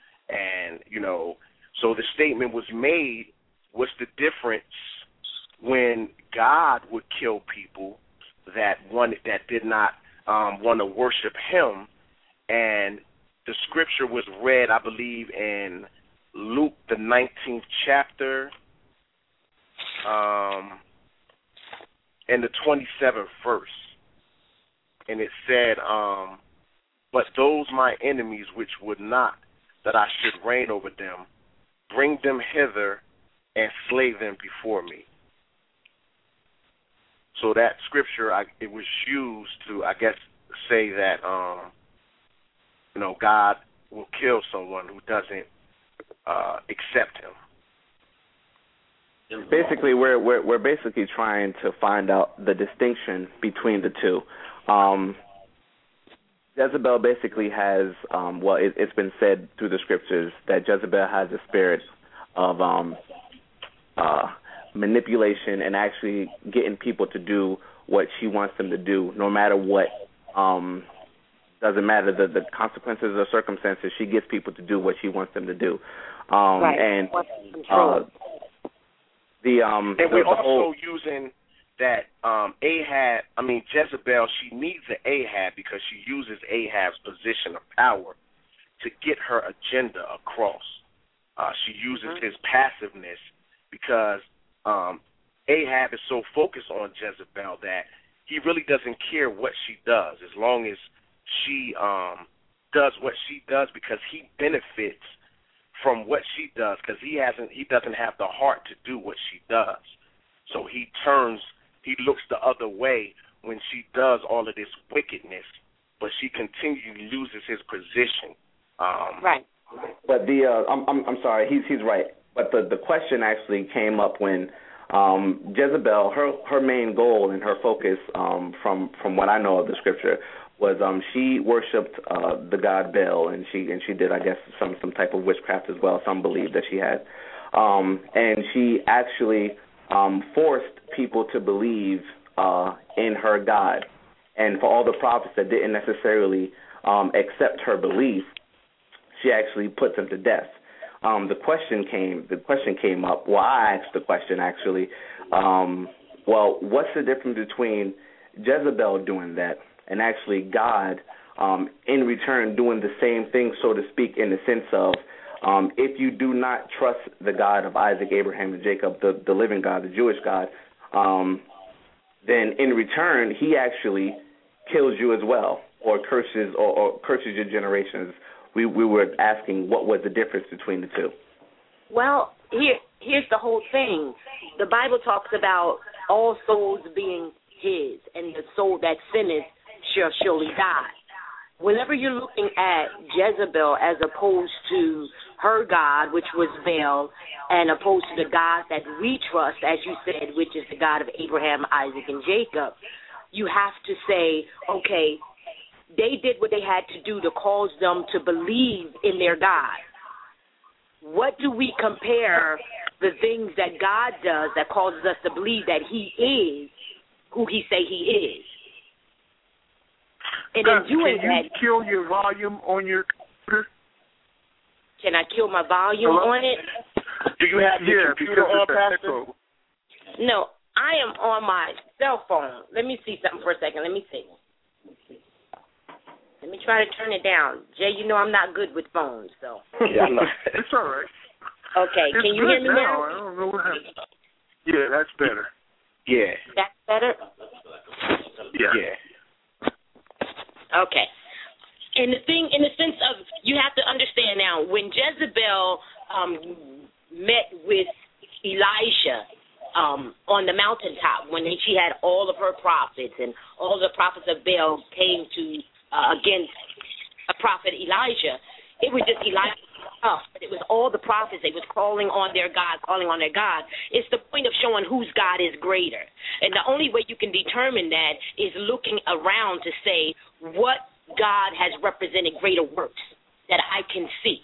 So the statement was made, what's the difference when God would kill people that did not want to worship him, and the scripture was read, I believe, in Luke, the 19th chapter, in the 27th verse. And it said, but those my enemies which would not that I should reign over them, bring them hither and slay them before me. So that scripture, it was used to, I guess, say that, God will kill someone who doesn't accept him. Basically, we're basically trying to find out the distinction between the two. Jezebel basically has, it's been said through the scriptures that Jezebel has a spirit of manipulation and actually getting people to do what she wants them to do, no matter what. Doesn't matter the consequences or circumstances. She gets people to do what she wants them to do. Right. And we're also using that Jezebel, she needs an Ahab because she uses Ahab's position of power to get her agenda across. She uses his passiveness because Ahab is so focused on Jezebel that he really doesn't care what she does as long as she does what she does, because he benefits from what she does because he doesn't have the heart to do what she does. So he looks the other way when she does all of this wickedness, but she continually loses his position. Right. But I'm sorry, he's right. But the question actually came up when Jezebel, her main goal and her focus, from what I know of the scripture, was she worshipped the god Baal, and she did, I guess, some type of witchcraft as well. Some believe that she had, and she actually forced people to believe in her God. And for all the prophets that didn't necessarily accept her belief, she actually put them to death. The question came up. Well, I asked the question actually. What's the difference between Jezebel doing that and actually God, in return, doing the same thing, so to speak, in the sense of, if you do not trust the God of Isaac, Abraham, and Jacob, the living God, the Jewish God, then in return, he actually kills you as well, or curses your generations. We were asking what was the difference between the two. Well, here's the whole thing. The Bible talks about all souls being his, and the soul that sinneth shall surely die. Whenever you're looking at Jezebel as opposed to her God, which was Baal, and opposed to the God that we trust, as you said, which is the God of Abraham, Isaac, and Jacob, you have to say, okay, they did what they had to do to cause them to believe in their God. What do we compare the things that God does that causes us to believe that he is who he say he is? And in doing can you kill your volume on your computer? Can I kill my volume on it? Do you have your computer on, Pastor? No, I am on my cell phone. Let me see something for a second. Let me see. Let me try to turn it down. Jay, you know I'm not good with phones, so. Yeah, I know. It's all right. Okay, it's can you hear me now? I don't know what happened. Yeah, that's better. Yeah. That's better? Yeah. Okay. And the thing, in the sense of, you have to understand now, when Jezebel met with Elisha on the mountaintop, when she had all of her prophets and all the prophets of Baal came to against a prophet Elijah, it was just Elijah us, but it was all the prophets. They was calling on their God. It's the point of showing whose God is greater. And the only way you can determine that is looking around to say what God has represented greater works that I can see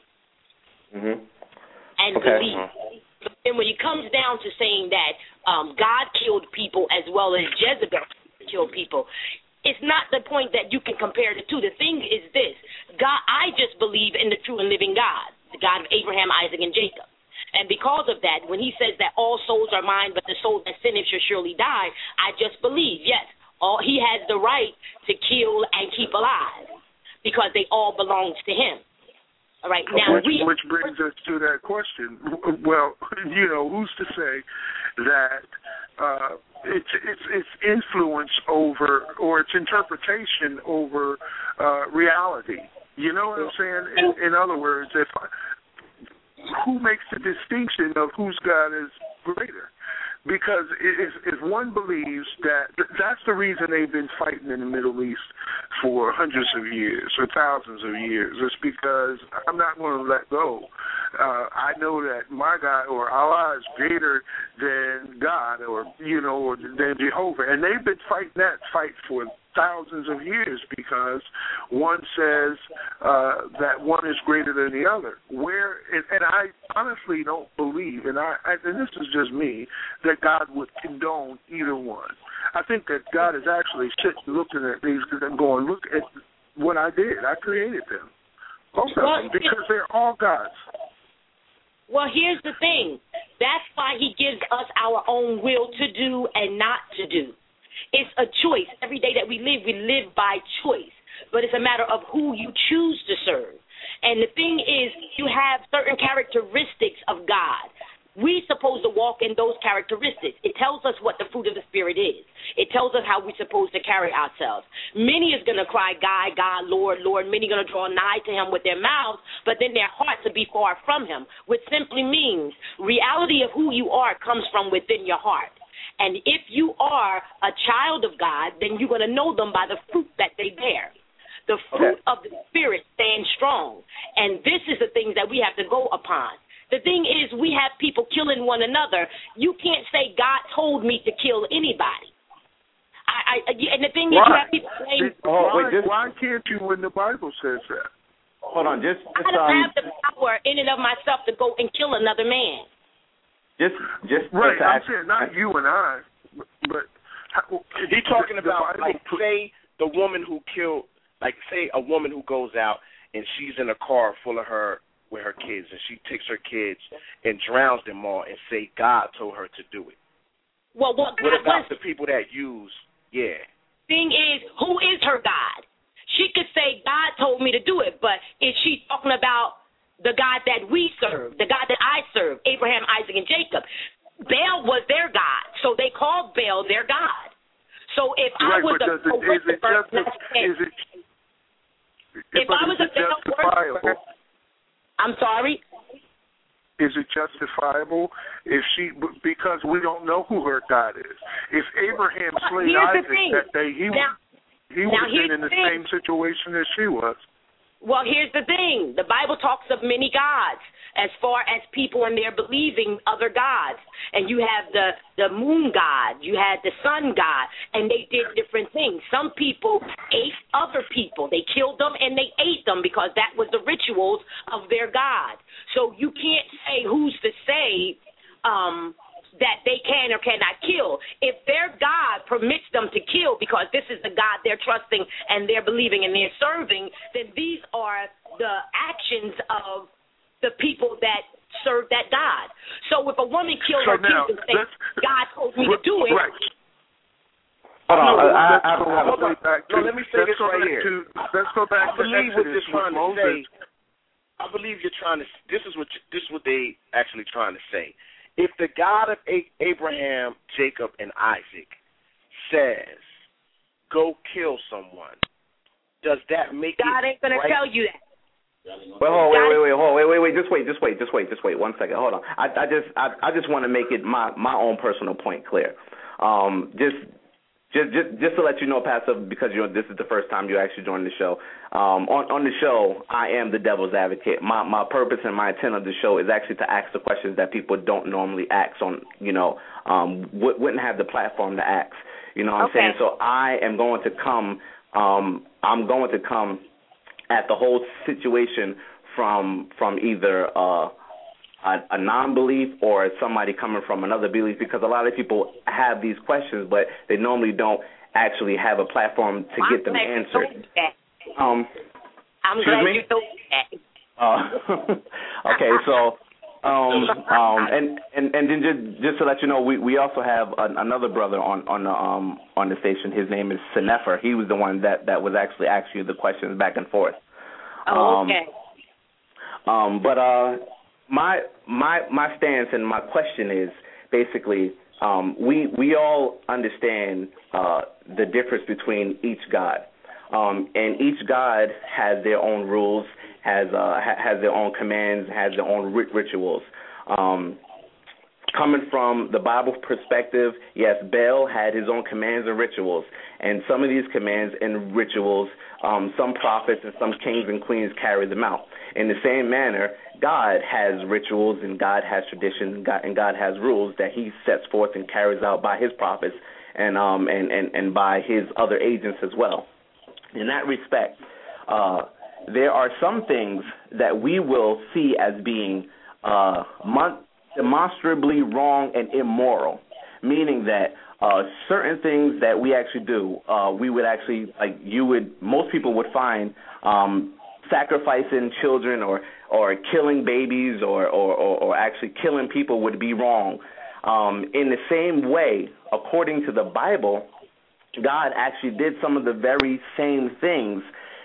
and believe. And when it comes down to saying that God killed people as well as Jezebel killed people, it's not the point that you can compare the two. The thing is this: God, I just believe in the true and living God, the God of Abraham, Isaac, and Jacob. And because of that, when he says that all souls are mine, but the soul that sinneth shall surely die, I just believe, yes, he has the right to kill and keep alive because they all belong to him. All right, now which brings us to that question. Well, who's to say that its influence over or its interpretation over reality? You know what I'm saying? In other words, who makes the distinction of whose God is greater? Because if one believes that's the reason they've been fighting in the Middle East for hundreds of years or thousands of years. It's because I'm not going to let go. I know that my God or Allah is greater than God or than Jehovah. And they've been fighting that fight for thousands of years because one says that one is greater than the other. And I honestly don't believe, and this is just me, that God would condone either one. I think that God is actually sitting looking at these and going, look at what I did. I created them. Both of them, because they're all gods. Well, here's the thing. That's why he gives us our own will to do and not to do. It's a choice. Every day that we live by choice. But it's a matter of who you choose to serve. And the thing is, you have certain characteristics of God. We're supposed to walk in those characteristics. It tells us what the fruit of the Spirit is. It tells us how we're supposed to carry ourselves. Many is going to cry, God, God, Lord, Lord. Many going to draw nigh to him with their mouths, but then their hearts will be far from him, which simply means reality of who you are comes from within your heart. And if you are a child of God, then you're going to know them by the fruit that they bear. The fruit of the Spirit stands strong. And this is the things that we have to go upon. The thing is, we have people killing one another. You can't say God told me to kill anybody. And the thing is, you have people saying, why can't you when the Bible says that? Hold on, I don't have the power in and of myself to go and kill another man. Just right. I'm saying not you and I, but he's talking about say the woman who killed, say a woman who goes out and she's in a car full of her with her kids, and she takes her kids and drowns them all, and say God told her to do it. Well, what about the people that use? Yeah. Thing is, who is her God? She could say God told me to do it, but is she talking about the God that we serve, the God that I serve, Abraham, Isaac, and Jacob? Baal was their God, so they called Baal their God. So if I was a worshiper, if I was a Baal worshiper, I'm sorry? Is it justifiable because we don't know who her God is? If Abraham slayed Isaac that day, he would have been in the same situation as she was. Well, here's the thing. The Bible talks of many gods as far as people and they're believing other gods. And you have the moon god, you had the sun god, and they did different things. Some people ate other people. They killed them and they ate them because that was the rituals of their god. So you can't say who's to say that they can or cannot kill. If their God permits them to kill because this is the God they're trusting and they're believing and they're serving, then these are the actions of the people that serve that God. So if a woman kills her kids and says, God told me to do it. Right. Let me say this right here. Let's go back to Exodus with Moses. I believe you're trying to. This is what they actually trying to say. If the God of Abraham, Jacob, and Isaac says, "Go kill someone," does that make God ain't gonna tell you that. Well, wait. Just wait 1 second. Hold on. I just want to make it my own personal point clear. Just to let you know, Pastor, because this is the first time you actually joined the show. On the show, I am the devil's advocate. My purpose and my intent of the show is actually to ask the questions that people don't normally ask on, wouldn't have the platform to ask. You know what I'm saying? So I am going to come. I'm going to come at the whole situation from either a non-belief or somebody coming from another belief, because a lot of people have these questions, but they normally don't actually have a platform to get them answered. I'm glad you told me that. Okay, so and then just to let you know, we also have another brother on the station. His name is Senefer. He was the one that was actually asking you the questions back and forth. But my stance and my question is basically we all understand the difference between each God, and each God has their own rules, has their own commands, has their own rituals. Coming from the Bible perspective, yes, Baal had his own commands and rituals, and some of these commands and rituals, some prophets and some kings and queens carry them out. In the same manner, God has rituals and God has tradition and God has rules that he sets forth and carries out by his prophets and by his other agents as well. In that respect, there are some things that we will see as being demonstrably wrong and immoral, meaning that certain things that we actually do, we would actually, most people would find sacrificing children or killing babies or actually killing people would be wrong. In the same way, according to the Bible, God actually did some of the very same things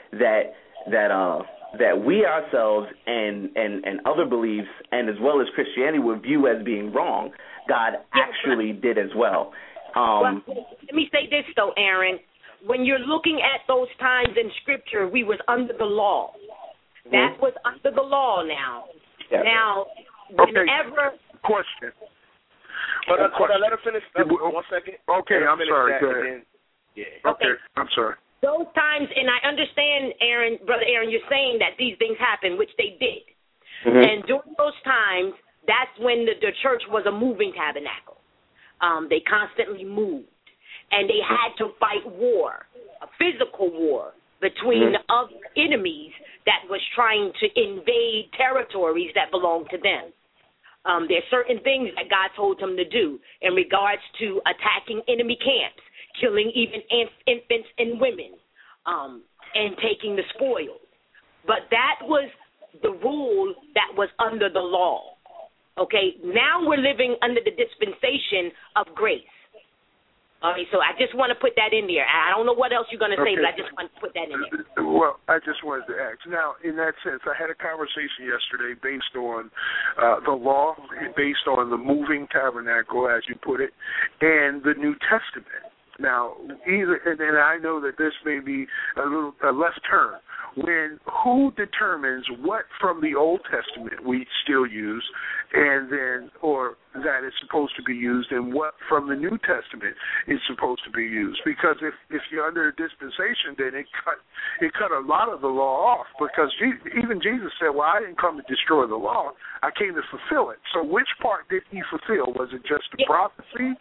that we ourselves and other beliefs and as well as Christianity would view as being wrong. God actually did as well. Well, let me say this though, Aaron. When you're looking at those times in Scripture, we was under the law. That was under the law now. Yes. Now, whenever... Question. Hold on, let her finish. 1 second. Okay, I'm sorry. Go ahead. Okay, I'm sorry. Those times, and I understand, Brother Aaron, you're saying that these things happen, which they did. And during those times, that's when the church was a moving tabernacle. They constantly moved. And they had to fight war, a physical war, between other enemies that was trying to invade territories that belonged to them. There are certain things that God told them to do in regards to attacking enemy camps, killing even infants and women, and taking the spoils. But that was the rule that was under the law. Okay, now we're living under the dispensation of grace. All right, so I just want to put that in there. I don't know what else you're going to say, but I just want to put that in there. Well, I just wanted to ask. Now, in that sense, I had a conversation yesterday based on the law, based on the moving tabernacle, as you put it, and the New Testament. Now, and I know that this may be a left turn. Who determines what from the Old Testament we still use, and then, or that is supposed to be used, and what from the New Testament is supposed to be used? Because if you're under a dispensation, then it cut a lot of the law off. Because even Jesus said, "Well, I didn't come to destroy the law; I came to fulfill it." So, which part did he fulfill? Was it just the prophecy?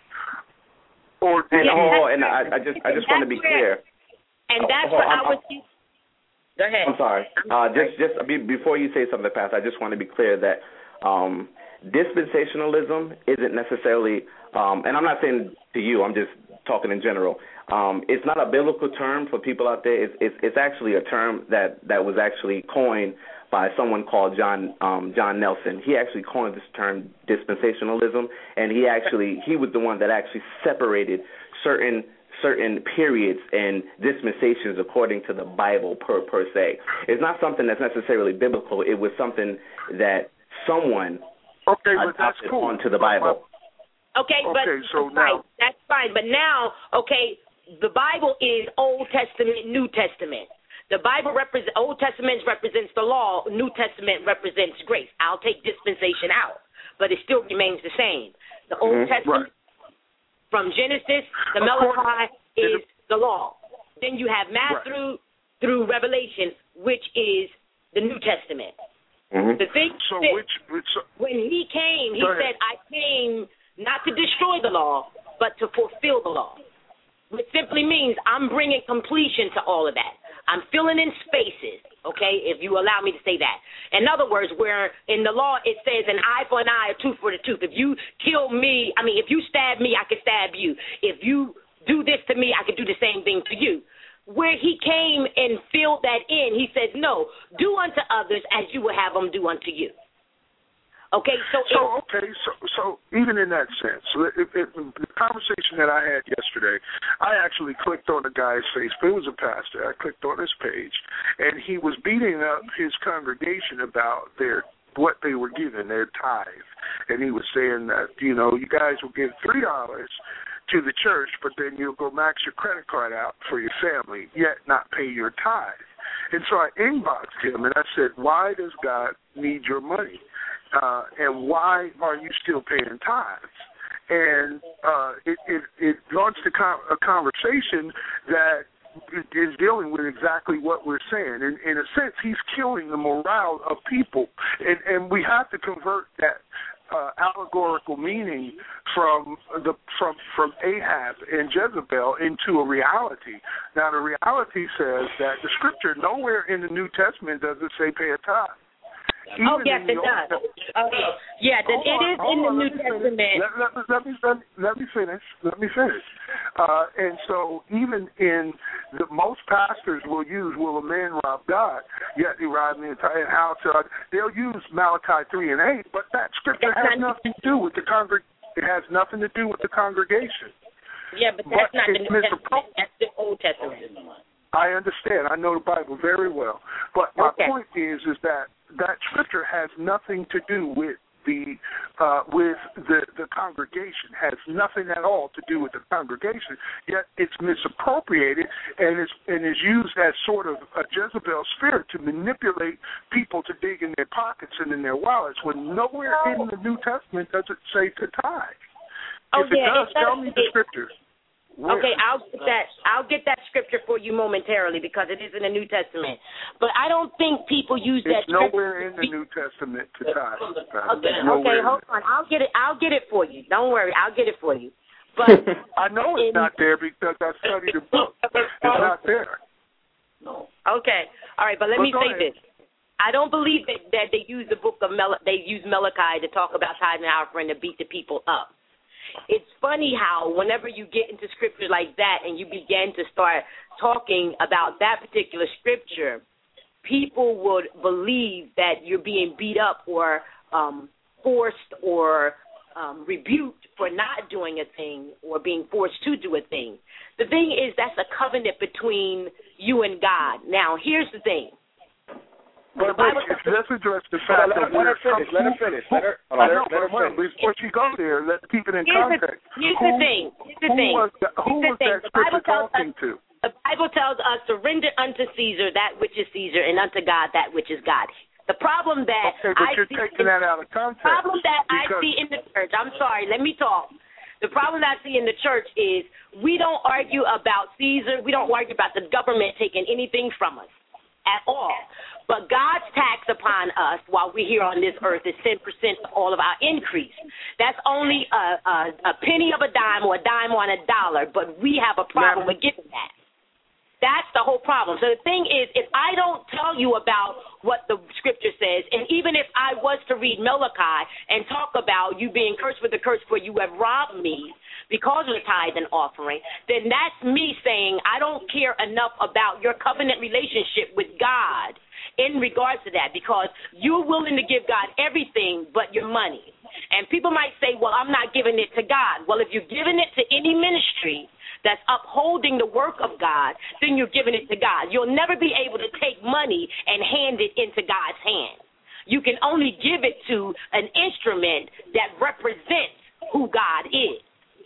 I just want to be clear. And that's what I was. Go ahead. I'm sorry. Just before you say something, Pastor, I just want to be clear that dispensationalism isn't necessarily, and I'm not saying to you, I'm just talking in general. It's not a biblical term for people out there. It's actually a term that was actually coined by someone called John Nelson. He actually coined this term dispensationalism, and he was the one that actually separated certain periods and dispensations according to the Bible per se. It's not something that's necessarily biblical. It was something that someone adopted onto the Bible. So now that's fine. But now, the Bible is Old Testament, New Testament. The Bible Old Testament represents the law. New Testament represents grace. I'll take dispensation out, but it still remains the same. The Old Testament, from Genesis, the Malachi, is the law. Then you have Matthew through Revelation, which is the New Testament. Mm-hmm. The thing when he came, he said, I came not to destroy the law, but to fulfill the law, which simply means I'm bringing completion to all of that. I'm filling in spaces, okay, if you allow me to say that. In other words, where in the law it says an eye for an eye, a tooth for the tooth. If you kill me, if you stab me, I can stab you. If you do this to me, I can do the same thing to you. Where he came and filled that in, he says, no, do unto others as you will have them do unto you. Okay, so even in that sense, the conversation that I had yesterday, I actually clicked on the guy's Facebook. It was a pastor. I clicked on his page, and he was beating up his congregation about what they were giving, their tithe. And he was saying that, you guys will give $3 to the church, but then you'll go max your credit card out for your family, yet not pay your tithe. And so I inboxed him, and I said, why does God need your money? And why are you still paying tithes? And it launched a conversation that is dealing with exactly what we're saying. In a sense, he's killing the morale of people, and we have to convert that allegorical meaning from Ahab and Jezebel into a reality. Now, the reality says that the scripture nowhere in the New Testament does it say pay a tithe. Yes, it does. It is in the New Testament. Let me finish. And so even in most pastors will a man rob God, yet he robbed me, and how they'll use Malachi 3:8, but that scripture has nothing to do with the congregation. It has nothing to do with the congregation. Yeah, but that's not the New Testament. That's the Old Testament. I understand. I know the Bible very well. But my point is that scripture has nothing to do with the congregation, has nothing at all to do with the congregation, yet it's misappropriated and is used as sort of a Jezebel spirit to manipulate people to dig in their pockets and in their wallets, when nowhere in the New Testament does it say to tithe. If it does, tell me the scriptures. Where? Okay, I'll get that scripture for you momentarily because it is in the New Testament. But I don't think people use that scripture. It's nowhere in the New Testament to tithe. Okay, hold on. I'll get it for you. Don't worry, I'll get it for you. But I know it's not there because I studied the book. It's not there. Okay, all right, but let me say this. I don't believe that they use the book of Malachi to talk about tithing and offering to beat the people up. It's funny how whenever you get into scripture like that and you begin to start talking about that particular scripture, people would believe that you're being beat up or forced or rebuked for not doing a thing or being forced to do a thing. The thing is, that's a covenant between you and God. Now, here's the thing. But let's address the fact that let her finish. Let her finish. Before she goes there, let's keep it in context. Here's the thing. Who was that scripture talking to? The Bible tells us to render unto Caesar that which is Caesar and unto God that which is God. The problem that you're taking that out of context. The problem that I see in the church, I'm sorry, let me talk. The problem that I see in the church is we don't argue about Caesar. We don't argue about the government taking anything from us at all. But God's tax upon us while we're here on this earth is 10% of all of our increase. That's only a penny of a dime or a dime on a dollar, but we have a problem with getting that. That's the whole problem. So the thing is, if I don't tell you about what the scripture says, and even if I was to read Malachi and talk about you being cursed with a curse for you have robbed me because of the tithe and offering, then that's me saying I don't care enough about your covenant relationship with God in regards to that, because you're willing to give God everything but your money. And people might say, well, I'm not giving it to God. Well, if you're giving it to any ministry that's upholding the work of God, then you're giving it to God. You'll never be able to take money and hand it into God's hand. You can only give it to an instrument that represents who God is.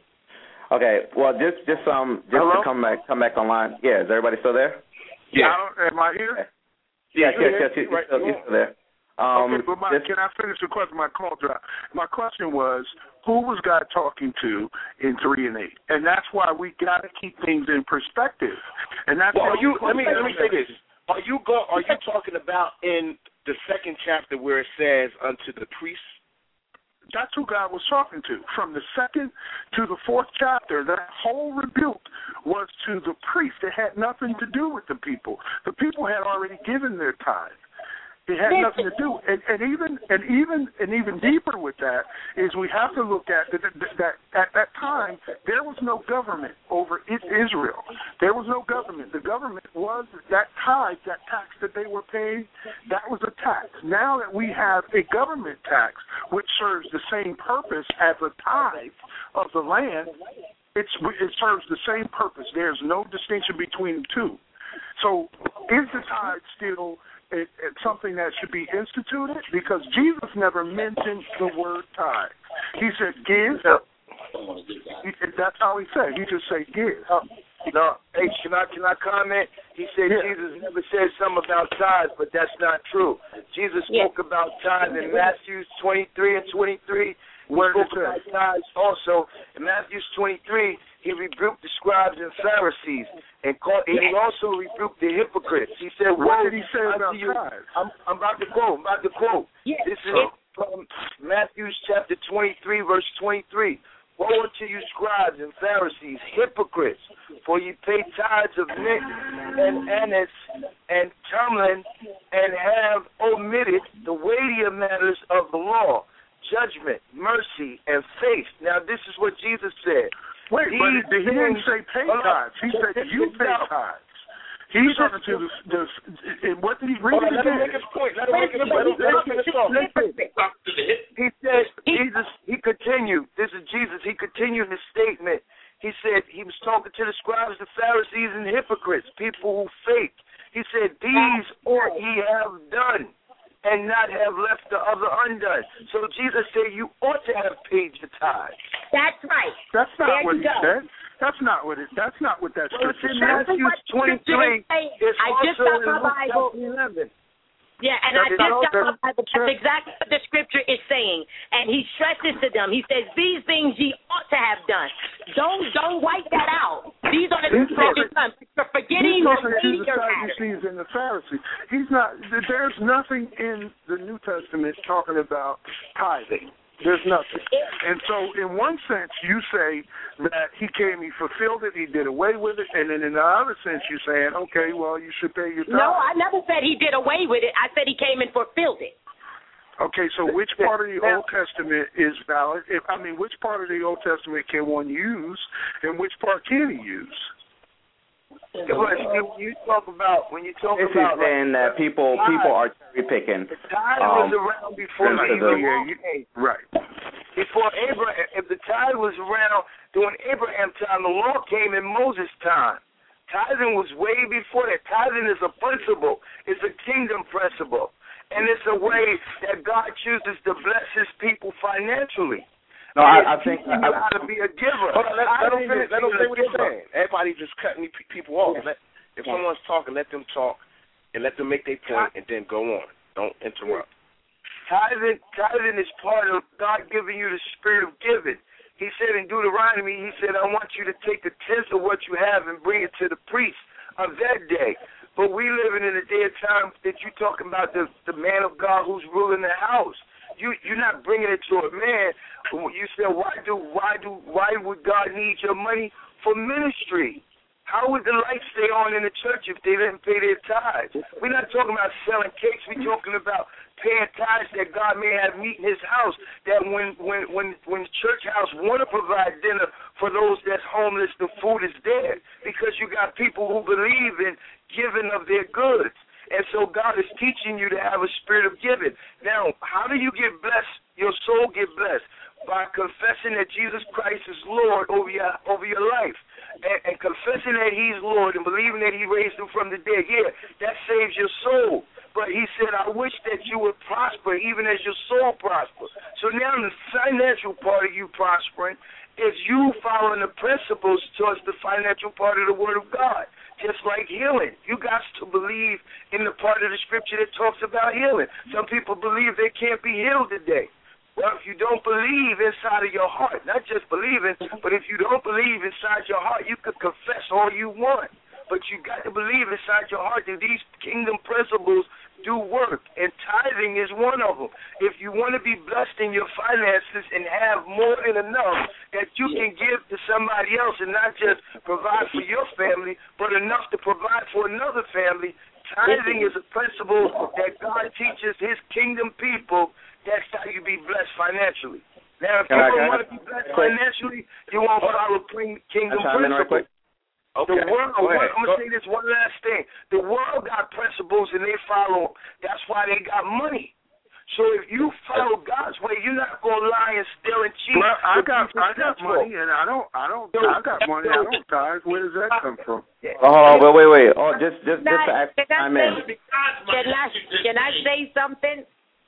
Okay, well, just to come back online. Yeah, is everybody still there? Yeah. Am I here? Yes, you're still there. Okay, but can I finish the question? My call dropped. My question was, who was God talking to in 3 and 8? And that's why we got to keep things in perspective. And that's let me say this. Are you talking about in the 2nd chapter where it says unto the priests? That's who God was talking to. From the 2nd to the 4th chapter, that whole rebuke was to the priest. It had nothing to do with the people. The people had already given their tithe. It had nothing to do, and even deeper with that is we have to look at that at that time there was no government over Israel. There was no government. The government was that tithe, that tax that they were paying. That was a tax. Now that we have a government tax which serves the same purpose as a tithe of the land, it serves the same purpose. There's no distinction between the two. So is the tithe still it's something that should be instituted? Because Jesus never mentioned the word tithe. He said give. That's how he said. He just said give. No, hey, can I comment? He said Jesus never said something about tithe, but that's not true. Jesus spoke about tithe in Matthew 23 and 23. He spoke about tithes also. In Matthew 23, he rebuked the scribes and Pharisees, and he also rebuked the hypocrites. He said, "What did he say about tithes?" I'm about to quote. Yes. This is from Matthew chapter 23, verse 23. Woe unto you, scribes and Pharisees, hypocrites, for ye pay tithes of mint and anise and turmeric, and have omitted the weightier matters of the law, judgment, mercy, and faith. Now, this is what Jesus said. Wait, but he didn't say pay tithes. He said you pay tithes. He's talking to what did he read it again? Let him make his point. Let him finish off. He said, he continued, this is Jesus, he continued his statement. He said he was talking to the scribes, the Pharisees, and hypocrites, people who fake. He said, these ought ye have done, and not have left the other undone. So Jesus said you ought to have paid your tithes. That's right. That's not what he said. That's not what that scripture says. Matthew 23 is also in Luke chapter 11. Yeah, and I just got my Bible. That's exactly what the scripture is saying. And he stresses to them. He says, these things ye ought to have done. Don't wipe that out. These are the things that you've done. You're forgetting your Sadducees and the Pharisees. There's nothing in the New Testament talking about tithing. There's nothing. And so in one sense, you say that he came, he fulfilled it, he did away with it, and then in the other sense, you're saying, okay, well, you should pay your tithe. No, I never said he did away with it. I said he came and fulfilled it. Okay, so which part of the Old Testament is valid? Which part of the Old Testament can one use, and which part can he use? When you talk about saying that people are cherry picking. The tithe was around before right. Before Abraham, if the tithe was around during Abraham's time, the law came in Moses' time. Tithing was way before that. Tithing is a principle. It's a kingdom principle, and it's a way that God chooses to bless His people financially. No, I think you know how to be a giver. Hold on, let him finish. Let him say what he's saying. Everybody just cutting people off. If someone's talking, let them talk and let them make their point, and then go on. Don't interrupt. Tithing is part of God giving you the spirit of giving. He said in Deuteronomy, he said, I want you to take the tenth of what you have and bring it to the priest of that day. But we living in a day of time that you're talking about the man of God who's ruling the house. You're not bringing it to a man. You said, why would God need your money for ministry? How would the lights stay on in the church if they didn't pay their tithes? We're not talking about selling cakes. We're talking about paying tithes that God may have meat in His house. That when the church house want to provide dinner for those that's homeless, the food is there because you got people who believe in giving of their goods. And so God is teaching you to have a spirit of giving. Now, how do you get blessed? Your soul get blessed by confessing that Jesus Christ is Lord over your life, and confessing that He's Lord and believing that He raised Him from the dead. Yeah, that saves your soul. but he said, I wish that you would prosper even as your soul prospers. So now the financial part of you prospering is you following the principles towards the financial part of the Word of God. Just like healing. You got to believe in the part of the Scripture that talks about healing. Some people believe they can't be healed today. Well, if you don't believe inside of your heart, not just believing, but if you don't believe inside your heart, you could confess all you want. But you got to believe inside your heart that these kingdom principles do work, and tithing is one of them. If you want to be blessed in your finances and have more than enough that you can give to somebody else and not just provide for your family, but enough to provide for another family, tithing is a principle that God teaches his kingdom people. That's how you be blessed financially. Now, if you don't want to be blessed financially, you won't follow kingdom principles. Okay. The world, I'm going to say this one last thing. The world got principles and they follow them. That's why they got money. So if you follow God's way, you're not going to lie and steal and cheat. Well, I got money and I don't tithe. Where does that come from? Oh, wait. Oh, just to ask, I'm in. Can I say something?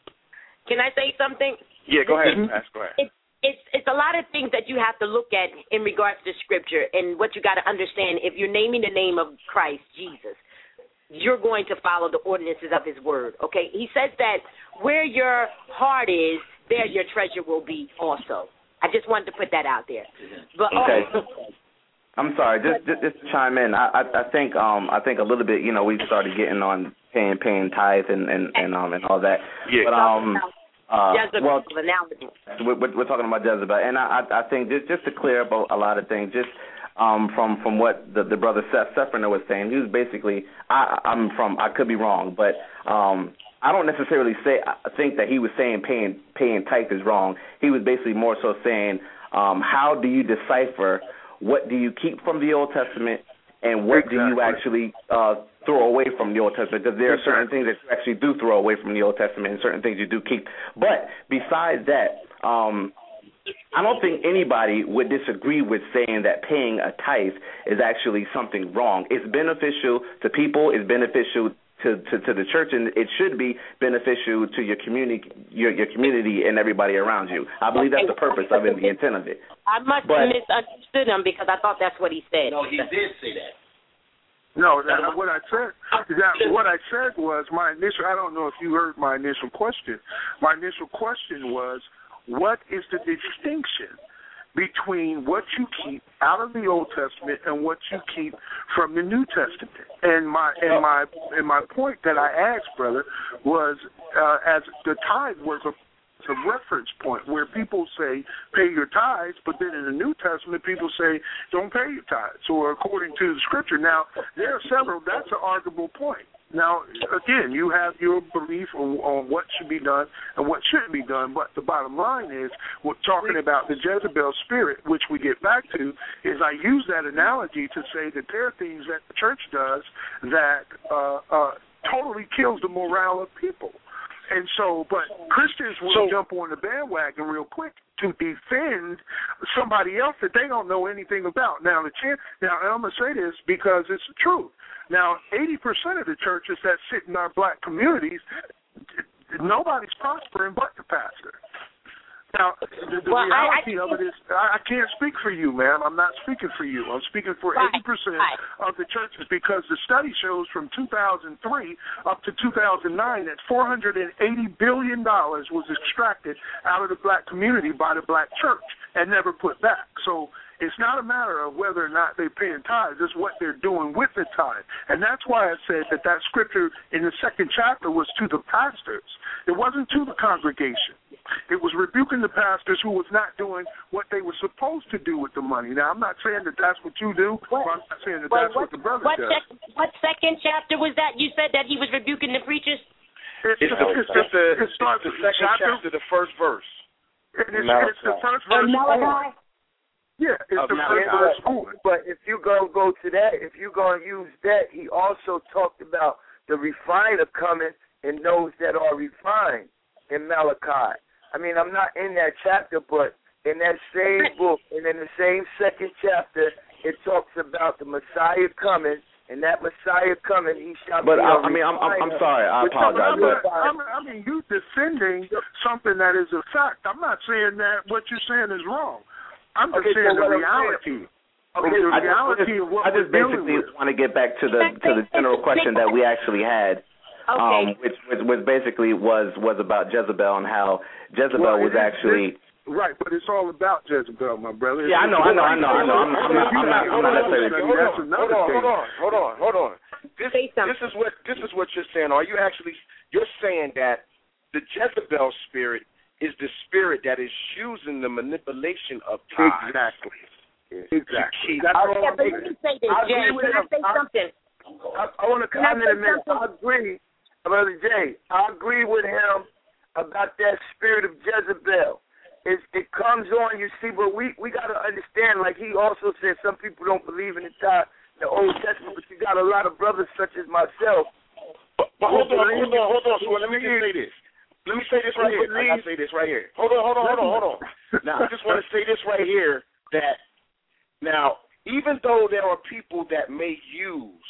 Yeah, go ahead. Go ahead. It's a lot of things that you have to look at in regards to Scripture, and what you got to understand. If you're naming the name of Christ, Jesus, you're going to follow the ordinances of his word, okay? He says that where your heart is, there your treasure will be also. I just wanted to put that out there. But, okay. I'm sorry, just to chime in. I think a little bit, we started getting on paying tithes and all that. Yeah. But Jezebel, we're talking about Jezebel, and I think just to clear up a lot of things, just from what the brother Sefriner was saying, he was basically, I could be wrong, but I don't necessarily think that he was saying paying tithe is wrong. He was basically more so saying, how do you decipher what do you keep from the Old Testament and what do you actually throw away from the Old Testament? Because there are certain things that you actually do throw away from the Old Testament and certain things you do keep. But besides that, I don't think anybody would disagree with saying that paying a tithe is actually something wrong. It's beneficial to people. It's beneficial to the church, and it should be beneficial to your community, your community, and everybody around you. I believe that's the purpose of it, the intent of it. I must have misunderstood him because I thought that's what he said. No, he did say that. No, what I said was my initial. I don't know if you heard my initial question. My initial question was, what is the distinction between what you keep out of the Old Testament and what you keep from the New Testament? And my point that I asked, brother, was as the tithe was a reference point where people say pay your tithes, but then in the New Testament people say don't pay your tithes, or according to the Scripture. Now there are several. That's an arguable point. Now, again, you have your belief on what should be done and what shouldn't be done, but the bottom line is, we're talking about the Jezebel spirit, which we get back to, is I use that analogy to say that there are things that the church does that totally kills the morale of people. And so, but Christians will jump on the bandwagon real quick to defend somebody else that they don't know anything about. Now, I'm going to say this because it's the truth. Now, 80% of the churches that sit in our black communities, nobody's prospering but the pastor. Now, the reality of it is, I can't speak for you, ma'am. I'm not speaking for you. I'm speaking for 80% of the churches, because the study shows from 2003 up to 2009 that $480 billion was extracted out of the black community by the black church and never put back. So it's not a matter of whether or not they're paying tithes. It's what they're doing with the tithe. And that's why I said that scripture in the second chapter was to the pastors. It wasn't to the congregation. It was rebuking the pastors who was not doing what they were supposed to do with the money. Now, I'm not saying that that's what you do, but I'm not saying that that's what the brother does. What second chapter was that? You said that he was rebuking the preachers? It's the second chapter, the first verse. It's the first verse. Yeah, it's the first verse. But if you go to that, if you're going to use that, he also talked about the refiner coming and those that are refined in Malachi. I mean, I'm not in that chapter, but in that same book and in the same second chapter, it talks about the Messiah coming And that Messiah coming, he shall But be I'm sorry. I apologize. I mean, you defending something that is a fact. I'm not saying that what you're saying is wrong. I'm just saying the reality. I just basically want to get back to the general question that we actually had, which basically was about Jezebel and how Jezebel was actually. Right, but it's all about Jezebel, my brother. Yeah, I know. I'm not necessarily. Hold on. This is what you're saying. You're saying that the Jezebel spirit is the spirit that is using the manipulation of time. Exactly. But let me say this, Jay. Can I say something? I want to comment a minute. I agree, Brother Jay. I agree with him about that spirit of Jezebel. It comes on, you see, but we got to understand, like he also said, some people don't believe in the Old Testament, but you got a lot of brothers such as myself. But hold on. So let me just say this. Let me say this right here. I gotta say this right here. Hold on. Now, I just want to say this right here, that now, even though there are people that may use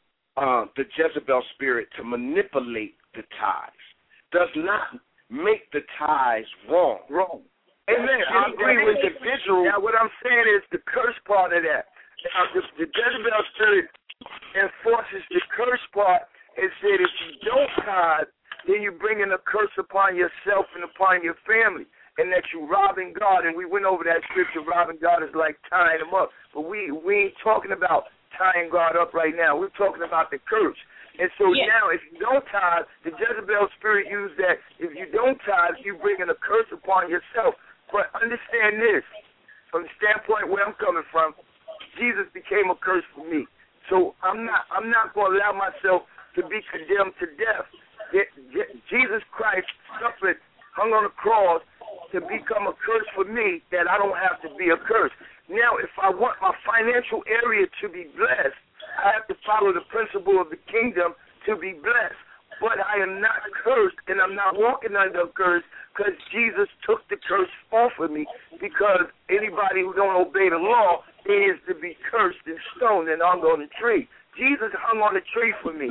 the Jezebel spirit to manipulate the tithes, does not make the tithes wrong. Amen. I agree with the visual. Now, what I'm saying is the curse part of that. Now, the Jezebel spirit enforces the curse part and said if you don't tithe, then you're bringing a curse upon yourself and upon your family, and that you're robbing God. And we went over that scripture, robbing God is like tying him up. But we ain't talking about tying God up right now. We're talking about the curse. And so now, if you don't tithe, the Jezebel spirit used that. If you don't tithe, you're bringing a curse upon yourself. But understand this, from the standpoint where I'm coming from, Jesus became a curse for me. So I'm not going to allow myself to be condemned to death. Jesus Christ suffered, hung on the cross, to become a curse for me, that I don't have to be a curse. Now, if I want my financial area to be blessed, I have to follow the principle of the kingdom to be blessed. But I am not cursed, and I'm not walking under a curse, because Jesus took the curse off of me, because anybody who don't obey the law is to be cursed and stoned and hung on the tree. Jesus hung on the tree for me.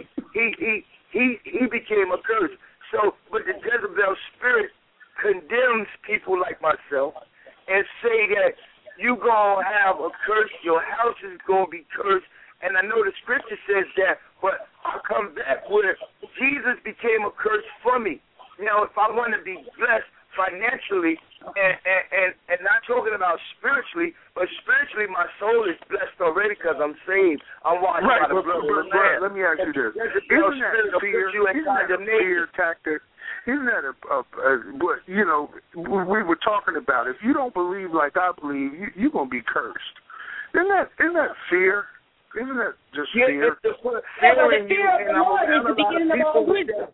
He became a curse. So, but the Jezebel spirit condemns people like myself and say that you going to have a curse, your house is going to be cursed. And I know the scripture says that, but I'll come back with Jesus became a curse for me. Now, if I want to be blessed financially, and not talking about spiritually, but spiritually my soul is blessed already because I'm saved. I'm washed by the blood of the Lamb. Let me ask you this. Isn't that fear tactic? Isn't that what, we were talking about? If you don't believe like I believe, you're going to be cursed. Isn't that fear? Isn't that just fear? The fear of the Lord is the beginning of all wisdom.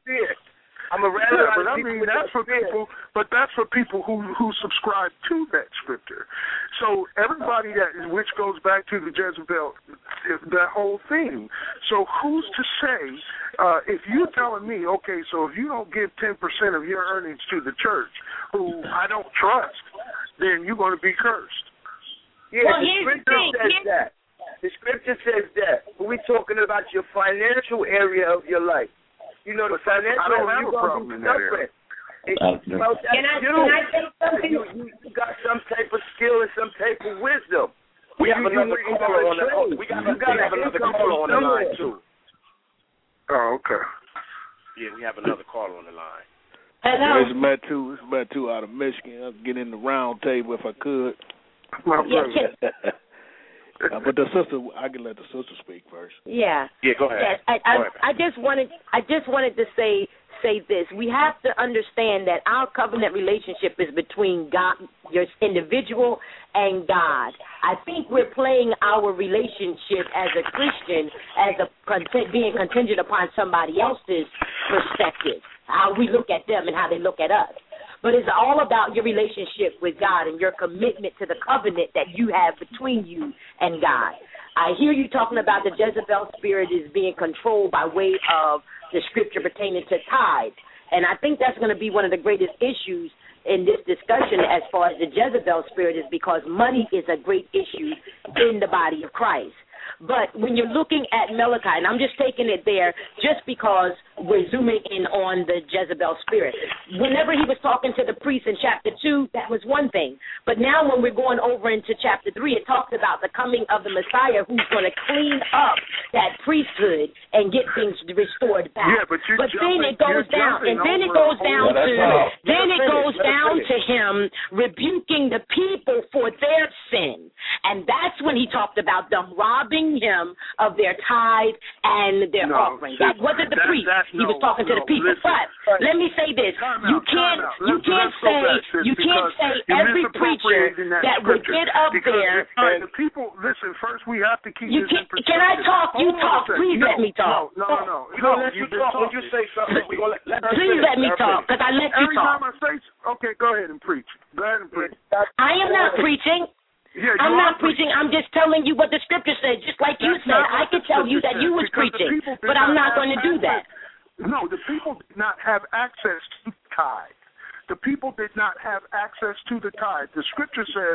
That's for people, but that's for people who subscribe to that scripture. So everybody which goes back to the Jezebel, that whole thing. So who's to say, if you're telling me, okay, so if you don't give 10% of your earnings to the church, who I don't trust, then you're going to be cursed. Yeah, the scripture says that. The scripture says that. We're talking about your financial area of your life. You know, the financial area. I don't have a problem in that area. Can I say something? You got some type of skill and some type of wisdom. We have another caller on the line. We got another caller on the line, too. Oh, okay. Yeah, we have another caller on the line. Hello. It's Matu out of Michigan. I'll get in the round table if I could. My brother. But the sister, I can let the sister speak first. Yeah. Yeah, go ahead. Yes, I just wanted to say this. We have to understand that our covenant relationship is between God, your individual, and God. I think we're playing our relationship as a Christian being contingent upon somebody else's perspective, how we look at them and how they look at us. But it's all about your relationship with God and your commitment to the covenant that you have between you and God. I hear you talking about the Jezebel spirit is being controlled by way of the scripture pertaining to tithes. And I think that's going to be one of the greatest issues in this discussion as far as the Jezebel spirit is, because money is a great issue in the body of Christ. But when you're looking at Malachi, and I'm just taking it there just because we're zooming in on the Jezebel spirit. Whenever he was talking to the priest in chapter 2, that was one thing. But now when we're going over into chapter 3, it talks about the coming of the Messiah who's going to clean up that priesthood and get things restored back. Yeah, but then it goes down, and then it goes down to him rebuking the people for their sin. And that's when he talked about them robbing him of their tithe and their offering. That wasn't the priest. He was talking to the people. Listen, but let me say this: you can't say every preacher that would get up there. The people, listen. First, we have to keep this in perspective. Can I talk? You talk. Please let me talk. No. Let you talk. When you say something, we're gonna let her Please let me talk, because I let you talk. Every time I say, okay, go ahead and preach. Go ahead and preach. I am not preaching. Yeah, I'm not preaching. I'm just telling you what the scripture says. Just like you said, I could tell you that you was preaching, but I'm not going to do that. No, the people did not have access to tithe. The people did not have access to the tithe. The scripture says,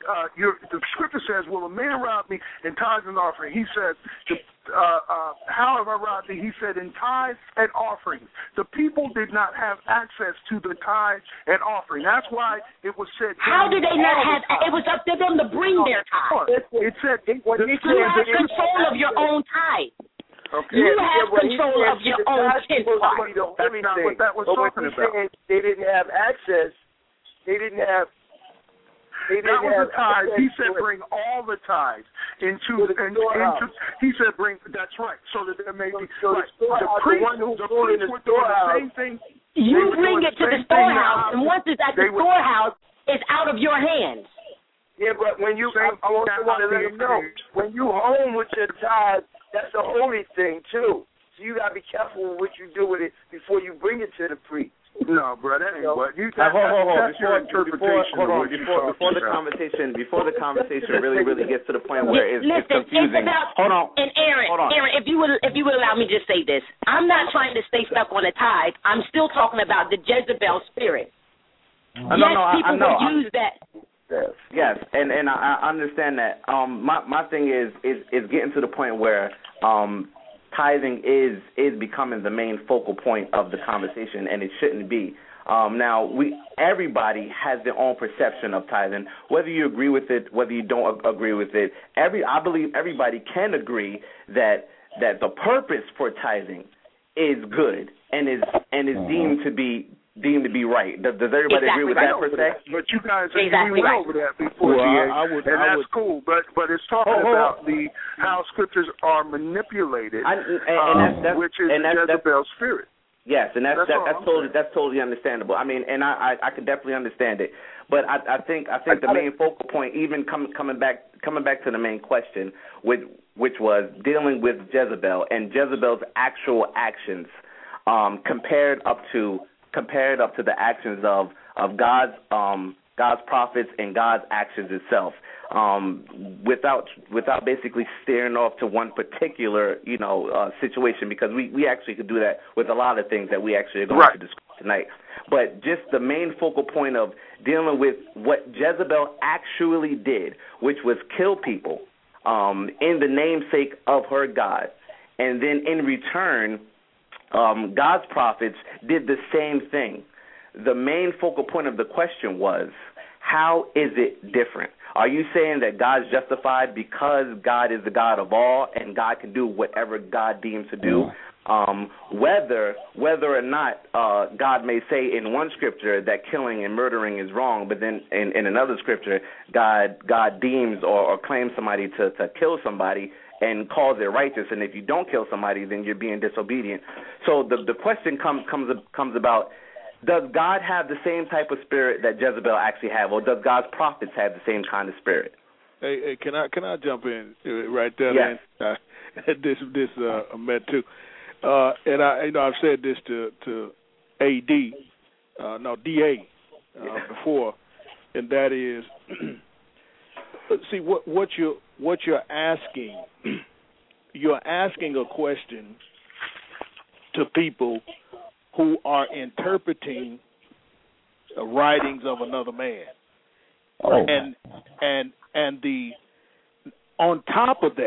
"Will a man rob me in tithes and offering?" He said, "How have I robbed thee?" He said, "In tithes and offerings." The people did not have access to the tithe and offering. That's why it was said. How did they not have? It was up to them to bring their tithe. It said, "You have control of your own tithe." Okay. You have control of your own tenth part. That's not what that was talking about. They didn't have access. That was the tithe. He said, "Bring all the tithes into." He said, "Bring." That's right. So that there may be the priest were doing the same thing. You bring it to the storehouse, and once it's at the storehouse, it's out of your hands. Yeah, but when you, I want to let you know, when you home with your tithe, that's a holy thing too. So you gotta be careful with what you do with it before you bring it to the priest. No, bro, that ain't what you. That's your interpretation. Before the conversation really gets to the point where it's confusing. Hold on. And Aaron, if you would allow me to just say this, I'm not trying to stay stuck on a tithe. I'm still talking about the Jezebel spirit. People will use that. Yes, and I understand that. My thing is getting to the point where tithing is becoming the main focal point of the conversation, and it shouldn't be. Now, everybody has their own perception of tithing, whether you agree with it, whether you don't agree with it. I believe everybody can agree that the purpose for tithing is good and is deemed to be right. Does everybody agree with that per se? But you guys, we went over that before, and that's cool. But it's talking about how scriptures are manipulated, which is Jezebel's spirit. Yes, and that's totally understandable. I mean, and I could definitely understand it. But I think the main focal point, even coming back to the main question, which was dealing with Jezebel and Jezebel's actual actions, compared up to the actions of God's prophets and God's actions itself, without basically steering off to one particular situation, because we actually could do that with a lot of things that we actually are going to discuss tonight. But just the main focal point of dealing with what Jezebel actually did, which was kill people in the namesake of her God, and then in return, God's prophets did the same thing. The main focal point of the question was, how is it different? Are you saying that God's justified because God is the God of all and God can do whatever God deems to do? Whether or not God may say in one scripture that killing and murdering is wrong, but then in another scripture God deems or claims somebody to kill somebody and calls it righteous, and if you don't kill somebody, then you're being disobedient. So the question comes about, does God have the same type of spirit that Jezebel actually have, or does God's prophets have the same kind of spirit? Hey, can I jump in right there? Yes. This Met too, and I've said this to DA before, and that is, see what you're asking. You're asking a question to people who are interpreting the writings of another man, and the on top of that,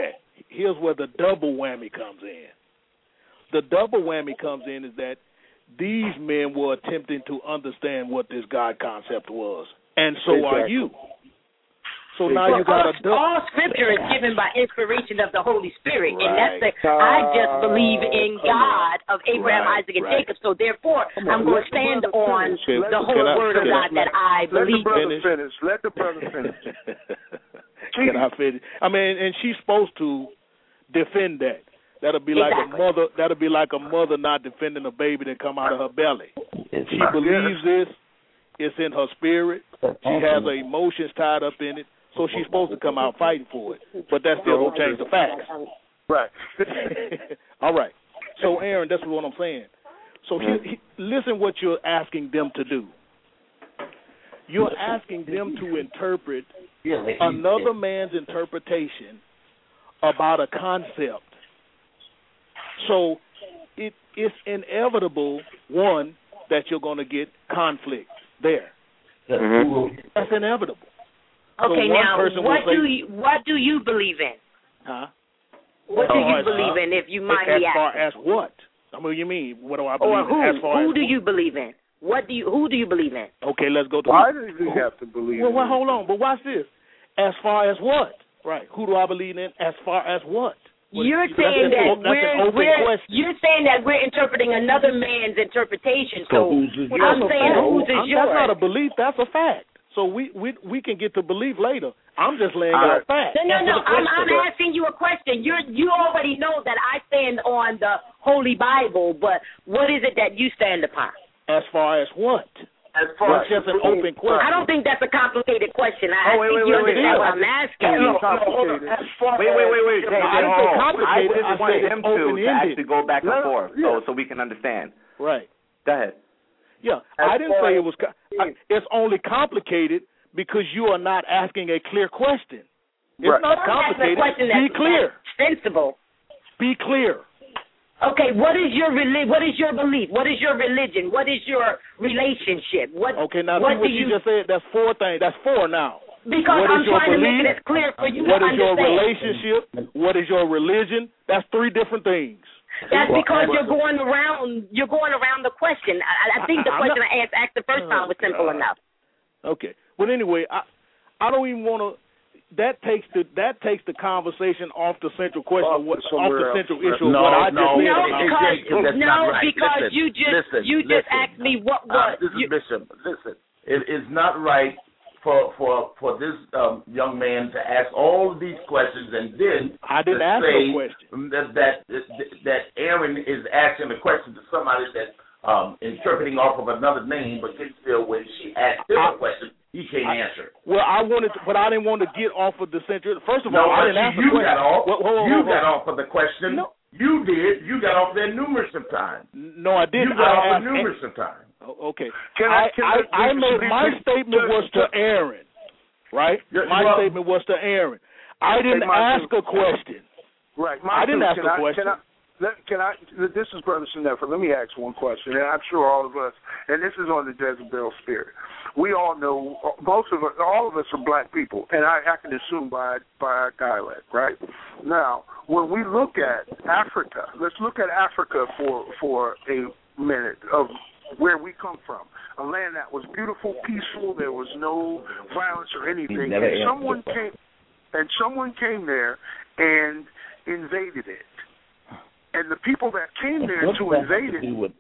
here's where the double whammy comes in. The double whammy comes in is that these men were attempting to understand what this God concept was, and so are you. So now you got all Scripture is given by inspiration of the Holy Spirit, right. and that's I just believe in God of Abraham, Isaac, and Jacob. So therefore, I'm going to stand on the whole Word of God that I believe in. Let the brother finish. Can I finish? I mean, and she's supposed to defend that. That'll be like a mother. That'll be like a mother not defending a baby that come out of her belly. She believes this. It's in her spirit. She has her emotions tied up in it. So she's supposed to come out fighting for it. But that still don't change the facts. Right. All right. So, Aaron, that's what I'm saying. So listen what you're asking them to do. You're asking them to interpret another man's interpretation about a concept. So it's inevitable, one, that you're going to get conflict there. That's inevitable. Okay, so now what do you believe in? Huh? What do you believe in, if you mind me asking? As far as what? I mean, you mean what do I believe in? As far who do you believe in? Who do you believe in? Okay, let's go to. Why do you have to believe? Well, hold on. But watch this. As far as what? Right. Who do I believe in? As far as what? You're saying that we're interpreting another man's interpretation. So I'm saying whose is yours? That's not a belief. That's a fact. So we can get to belief later. I'm just laying out facts. No. I'm asking you a question. You already know that I stand on the Holy Bible, but what is it that you stand upon? As far as what? As far as just an open question. I don't think that's a complicated question. I think you understand what I'm asking. Wait. I just want them to actually go back and forth so we can understand. Right. Go ahead. Yeah, I didn't say it was. It's only complicated because you are not asking a clear question. It's not complicated. Be clear. Sensible. Be clear. Okay, what is your belief? What is your religion? What is your relationship? Okay, now see what you just said. That's four things. That's four now. Because I'm trying to make it as clear for you to understand. What is your relationship? What is your religion? That's three different things. That's because you're going around the question. I think the question I asked the first time was simple enough. Okay. Well, anyway, I don't even want to. That takes the conversation off the central question, off the central issue. Because you just asked me what was. Bishop, listen. It is not right for this young man to ask all of these questions and then I didn't ask no question. That Aaron is asking a question to somebody that's interpreting off of another name, but can still when she asked him a question, he can't answer. Well, I didn't want to get off of the central. First of all, I didn't ask the question. You got off of the question. No. You did. You got off there numerous of times. No, I didn't. You got off there numerous of times. Okay. My statement was to Aaron, right? My statement was to Aaron. I didn't ask a question. Right. I didn't ask a question. This is Brother Snefer. Let me ask one question, and I'm sure all of us, and this is on the Jezebel spirit. We all know, all of us are black people, and I can assume by our dialect, right? Now, when we look at Africa, let's look at Africa for a minute of where we come from, a land that was beautiful, peaceful, there was no violence or anything. And someone came there and invaded it. And the people that came there to invade it,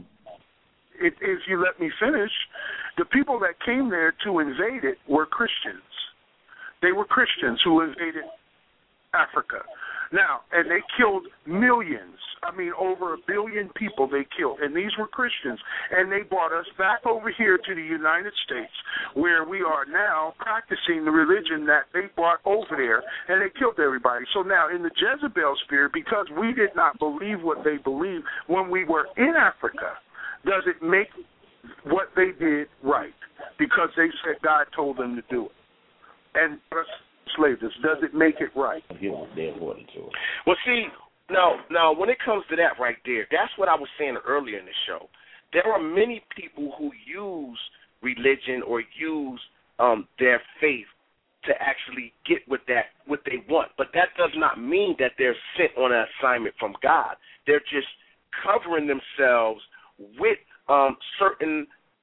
if you let me finish, the people that came there to invade it were Christians. They were Christians who invaded Africa. Now, and they killed millions. I mean, over 1 billion people they killed. And these were Christians. And they brought us back over here to the United States, where we are now practicing the religion that they brought over there. And they killed everybody. So now, in the Jezebel spirit, because we did not believe what they believed when we were in Africa, does it make what they did right? Because they said God told them to do it. And enslaved us. Does it make it right? Well, see, now when it comes to that right there, that's what I was saying earlier in the show. There are many people who use religion or use their faith to actually get what they want. But that does not mean that they're sent on an assignment from God. They're just covering themselves with certain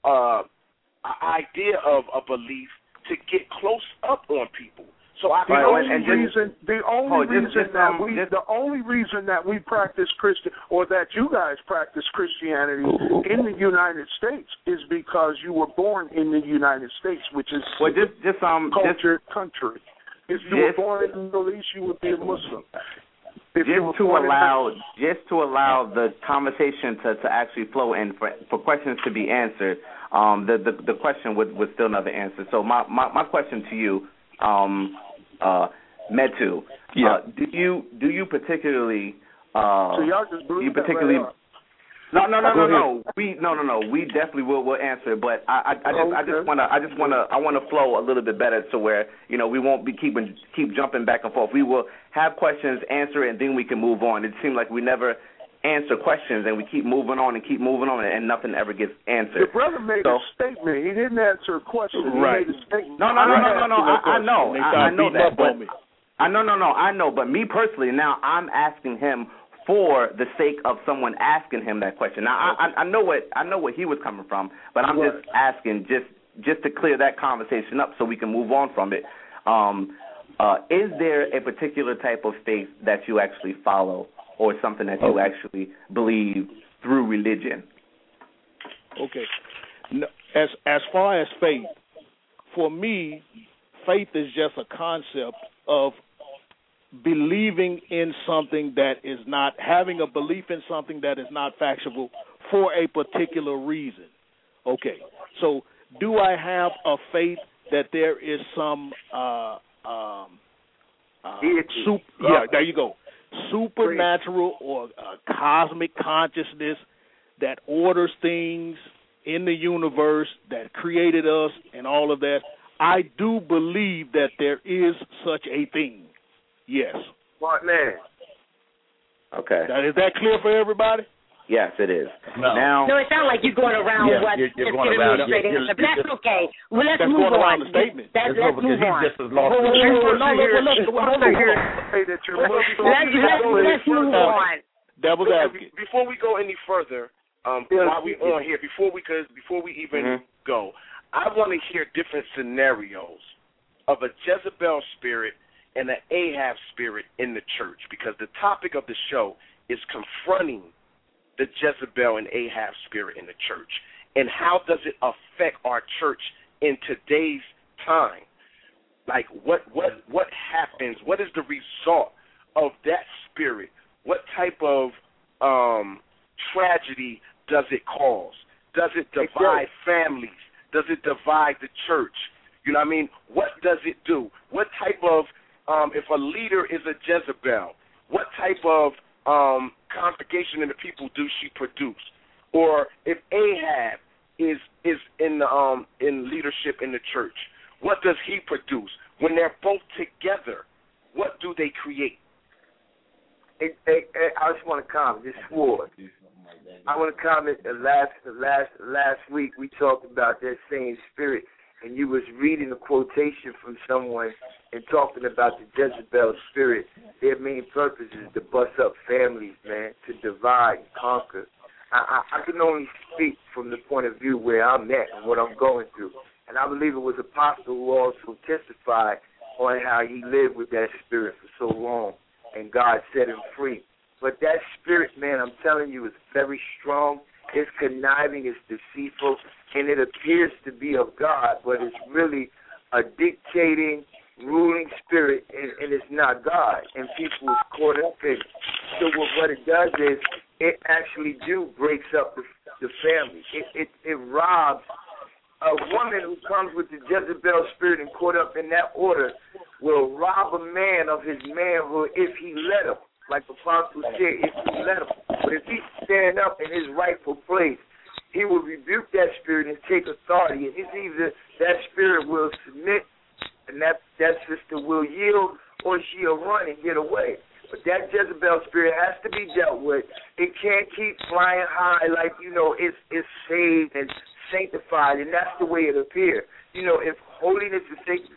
idea of a belief to get close up on people. So the only reason that we practice Christian, or that you guys practice Christianity in the United States, is because you were born in the United States, which is cultured country. If you were born in the Middle East, you would be a Muslim. Just to allow the conversation to actually flow and for questions to be answered, the question would still never answer. So my question to you, Metu, do you particularly so y'all just blew that right up. No. We definitely will answer it, but I just wanna flow a little bit better to where we won't be keep jumping back and forth. We will have questions, answer it, and then we can move on. It seems like we never answer questions and we keep moving on and nothing ever gets answered. The brother made a statement. He didn't answer a question. Right. He made a statement. No. I know that, but I know. But me personally, now I'm asking him for the sake of someone asking him that question. Now I know what he was coming from, but I'm just asking just to clear that conversation up so we can move on from it. Is there a particular type of faith that you actually follow, or something that you actually believe through religion? Okay. As far as faith, for me, faith is just a concept of believing in something that is not, having a belief in something that is not factual for a particular reason. Okay. So do I have a faith that there is some there you go. Supernatural or cosmic consciousness that orders things in the universe, that created us and all of that? I do believe that there is such a thing. Yes. Smart man. Okay. Now, is that clear for everybody? Yes, it is. No, it sounds like you're going around you're going around. But that's okay. Well, let's that's move going on. around the statement. Let's move on. Just as lost. Let's move on. Devil's advocate. Before we go any further, while we on here, before we even go, I want to hear different scenarios of a Jezebel spirit and an Ahab spirit in the church, because the topic of the show is confronting the Jezebel and Ahab spirit in the church, and how does it affect our church in today's time? Like, what happens? What is the result of that spirit? What type of tragedy does it cause? Does it divide families? Does it divide the church? You know what I mean? What does it do? What type of, if a leader is a Jezebel, what type of congregation and the people do she produce? Or if Ahab is in leadership in the church, what does he produce? When they're both together, what do they create? I just want to comment. This sword. I want to comment. Last week we talked about that same spirit, and you was reading a quotation from someone and talking about the Jezebel spirit. Their main purpose is to bust up families, man, to divide and conquer. I can only speak from the point of view where I'm at and what I'm going through. And I believe it was Apostle who also testified on how he lived with that spirit for so long, and God set him free. But that spirit, man, I'm telling you, is very strong. It's conniving, it's deceitful, and it appears to be of God, but it's really a dictating, ruling spirit, and it's not God. And people is caught up in it. So what it does is it actually breaks up the family. It robs a woman who comes with the Jezebel spirit and caught up in that order will rob a man of his manhood if he let him. Like the Apostle said, if he let him. But if he stand up in his rightful place, he will rebuke that spirit and take authority. And it's either that spirit will submit and that sister will yield, or she'll run and get away. But that Jezebel spirit has to be dealt with. It can't keep flying high like, it's saved and sanctified, and that's the way it appears. If holiness and sanctification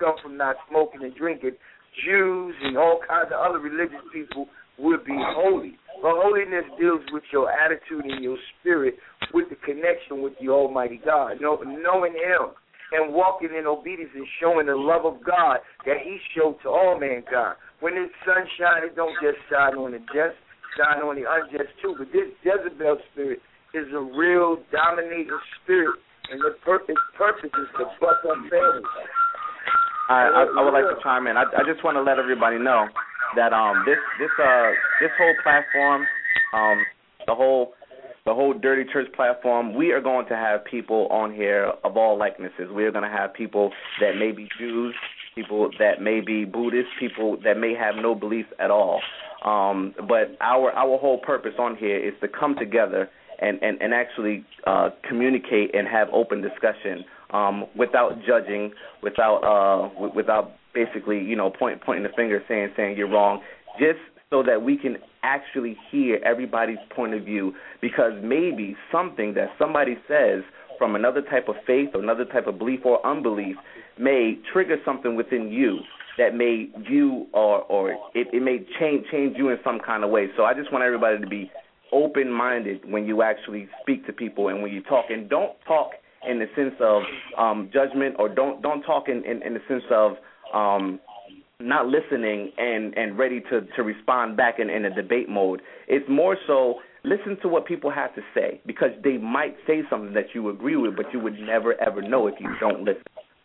come from not smoking and drinking, Jews and all kinds of other religious people would be holy. But holiness deals with your attitude and your spirit, with the connection with the Almighty God, knowing Him and walking in obedience and showing the love of God that He showed to all mankind. When the sun shines, it don't just shine on the just, shine on the unjust too. But this Jezebel spirit is a real dominating spirit, and its purpose is to bust up families. I would like to chime in. I just want to let everybody know that this whole platform, the whole Dirty Church platform, we are going to have people on here of all likenesses. We are going to have people that may be Jews, people that may be Buddhists, people that may have no beliefs at all. But our whole purpose on here is to come together and actually communicate and have open discussion without judging, without basically pointing the finger saying you're wrong, just so that we can actually hear everybody's point of view, because maybe something that somebody says from another type of faith or another type of belief or unbelief may trigger something within you that may view or it may change you in some kind of way. So I just want everybody to be open-minded when you actually speak to people and when you talk, and don't talk in the sense of judgment, or don't talk in the sense of not listening and ready to respond back in a debate mode. It's more so listen to what people have to say, because they might say something that you agree with, but you would never, ever know if you don't listen.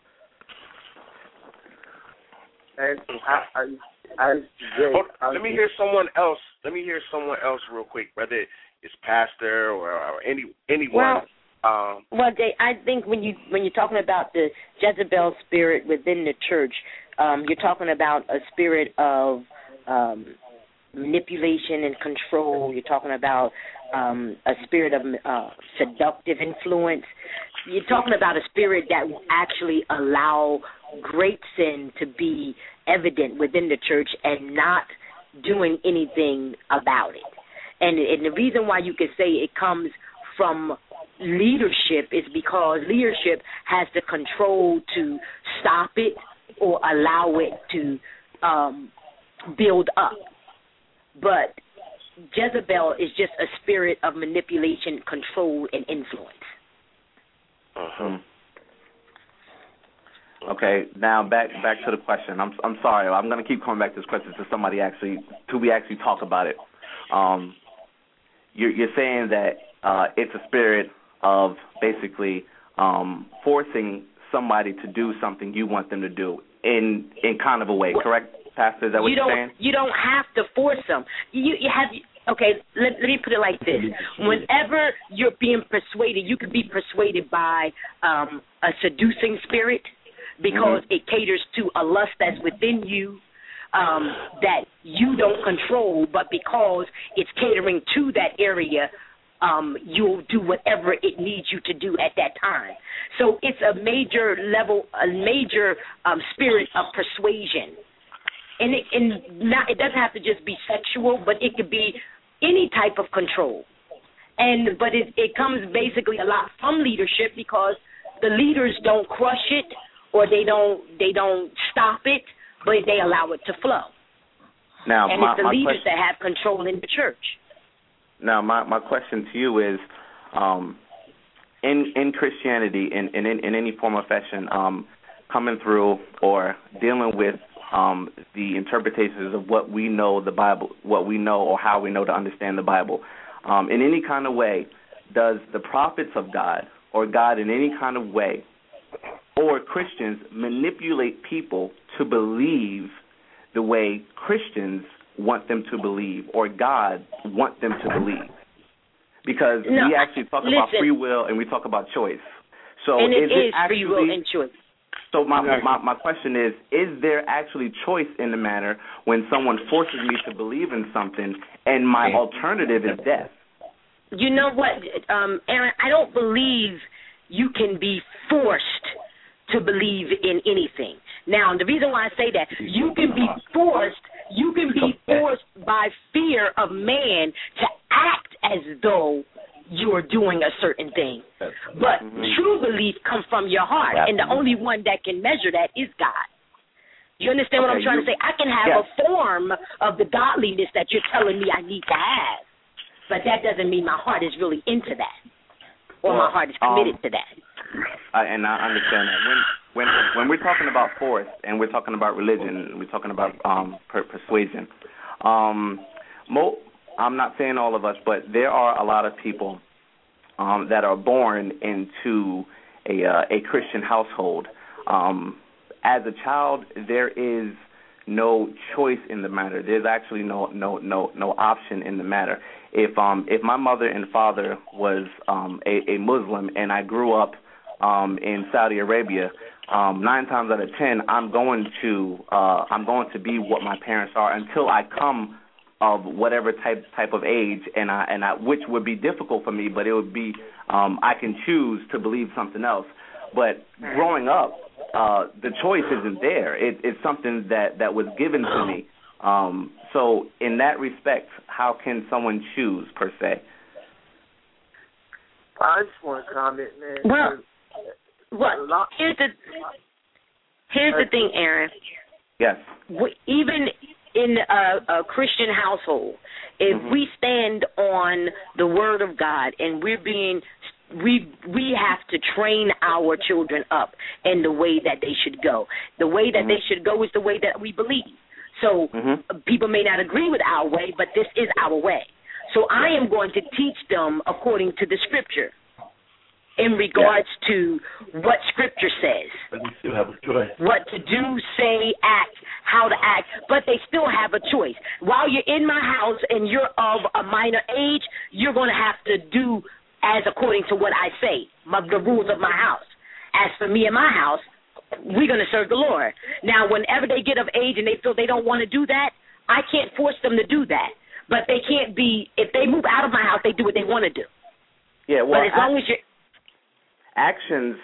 And let me hear someone else. Let me hear someone else real quick, whether it's pastor or anyone. Well, Jay, I think when you're talking about the Jezebel spirit within the church, you're talking about a spirit of manipulation and control. You're talking about a spirit of seductive influence. You're talking about a spirit that will actually allow great sin to be evident within the church and not doing anything about it. And the reason why you could say it comes from leadership is because leadership has the control to stop it or allow it to build up. But Jezebel is just a spirit of manipulation, control, and influence. Uh-huh. Okay, now back to the question. I'm sorry. I'm going to keep coming back to this question till we actually talk about it. You're saying that it's a spirit of basically forcing somebody to do something you want them to do in kind of a way, correct, Pastor? Is that what you're saying? You don't have to force them. You have. Okay, let me put it like this. Whenever you're being persuaded, you could be persuaded by a seducing spirit, because it caters to a lust that's within you that you don't control, but because it's catering to that area, you'll do whatever it needs you to do at that time. So it's a major spirit of persuasion. And it doesn't have to just be sexual, but it could be any type of control. But it comes basically a lot from leadership, because the leaders don't crush it or they don't stop it, but they allow it to flow. Now, and it's the leaders that have control in the church. Now, my question to you is, in Christianity, in any form or fashion, coming through or dealing with the interpretations of what we know the Bible, what we know or how we know to understand the Bible, in any kind of way, does the prophets of God or God in any kind of way or Christians manipulate people to believe the way Christians want them to believe or God want them to believe? Because we actually talk about free will and we talk about choice. So and is it is actually, free will and choice. So my question is there actually choice in the matter when someone forces me to believe in something and my alternative is death? You know what, Aaron, I don't believe you can be forced to believe in anything. Now, the reason why I say that, you can be forced by fear of man to act as though you're doing a certain thing. But true belief comes from your heart, and the only one that can measure that is God. You understand what I'm trying to say? I can have a form of the godliness that you're telling me I need to have, but that doesn't mean my heart is really into that, or my heart is committed to that. And I understand that. When we're talking about force and we're talking about religion, we're talking about persuasion. I'm not saying all of us, but there are a lot of people that are born into a Christian household. As a child, there is no choice in the matter. There's actually no option in the matter. If my mother and father was a Muslim and I grew up in Saudi Arabia, 9 times out of 10, I'm going to be what my parents are until I come of whatever type of age, and I which would be difficult for me, but it would be I can choose to believe something else. But growing up, the choice isn't there. It's something that was given to me. So in that respect, how can someone choose per se? I just want to comment, man. Well, here's the thing, Aaron. Yes. Even in a Christian household, if we stand on the Word of God and we have to train our children up in the way that they should go. The way that they should go is the way that we believe. So people may not agree with our way, but this is our way. So I am going to teach them according to the Scripture in regards to what Scripture says. But they still have a choice. What to do, say, act, how to act, but they still have a choice. While you're in my house and you're of a minor age, you're going to have to do as according to what I say, the rules of my house. As for me and my house, we're going to serve the Lord. Now, whenever they get of age and they feel they don't want to do that, I can't force them to do that. But they can't be, if they move out of my house, they do what they want to do. Yeah, well, but as long as you're... Actions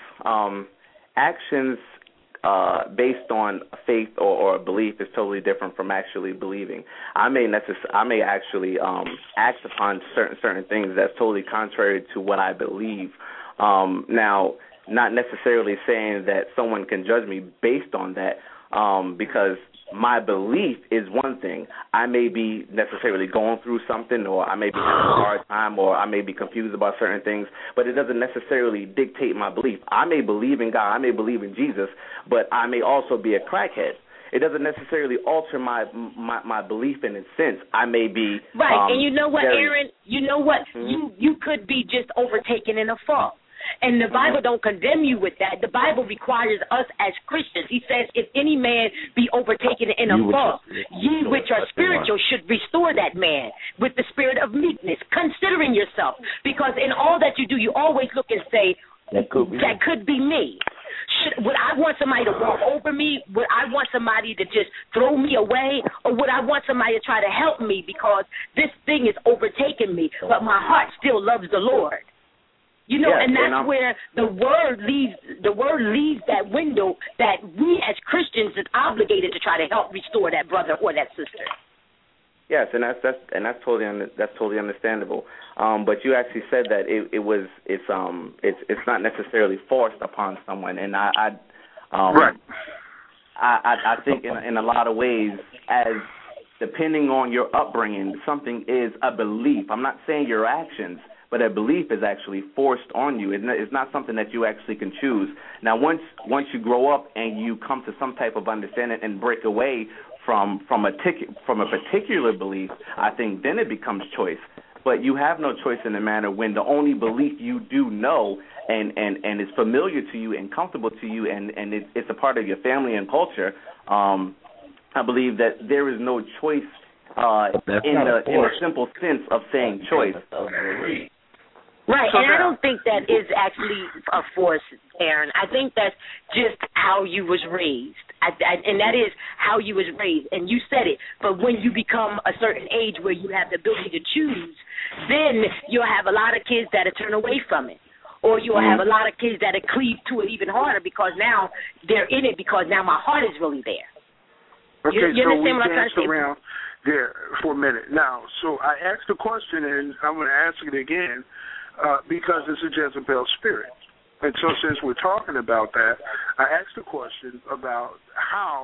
based on faith or belief is totally different from actually believing. I may actually act upon certain things that's totally contrary to what I believe. Now, not necessarily saying that someone can judge me based on that, because my belief is one thing. I may be necessarily going through something, or I may be having a hard time, or I may be confused about certain things, but it doesn't necessarily dictate my belief. I may believe in God, I may believe in Jesus, but I may also be a crackhead. It doesn't necessarily alter my belief in a sense. I may be right, and you know what, Aaron? You know what? You could be just overtaken in a fault. And the Bible don't condemn you with that. The Bible requires us as Christians. He says, if any man be overtaken in a fault, ye which are spiritual should restore that man with the spirit of meekness, considering yourself. Because in all that you do, you always look and say, that could be me. Would I want somebody to walk over me? Would I want somebody to just throw me away? Or would I want somebody to try to help me because this thing is overtaking me, but my heart still loves the Lord? You know, and that's where the word leaves that window that we as Christians is obligated to try to help restore that brother or that sister. Yes, and that's totally understandable. But you actually said that it's not necessarily forced upon someone, and I think in a lot of ways, as depending on your upbringing, something is a belief. I'm not saying your actions, but a belief is actually forced on you. It's not something that you actually can choose. Now, once you grow up and you come to some type of understanding and break away from a particular belief, I think then it becomes choice. But you have no choice in the matter when the only belief you do know and is familiar to you and comfortable to you and it's a part of your family and culture. I believe that there is no choice in a simple sense of saying choice. Right, and I don't think that is actually a force, Aaron. I think that's just how you was raised, and that is how you was raised, and you said it. But when you become a certain age where you have the ability to choose, then you'll have a lot of kids that'll turn away from it, or you'll have a lot of kids that'll cleave to it even harder because now they're in it because now my heart is really there. Okay, you understand what I'm trying to say? Around there for a minute. Now, so I asked the question, and I'm going to ask it again. Because it's a Jezebel spirit. And so since we're talking about that, I asked a question about how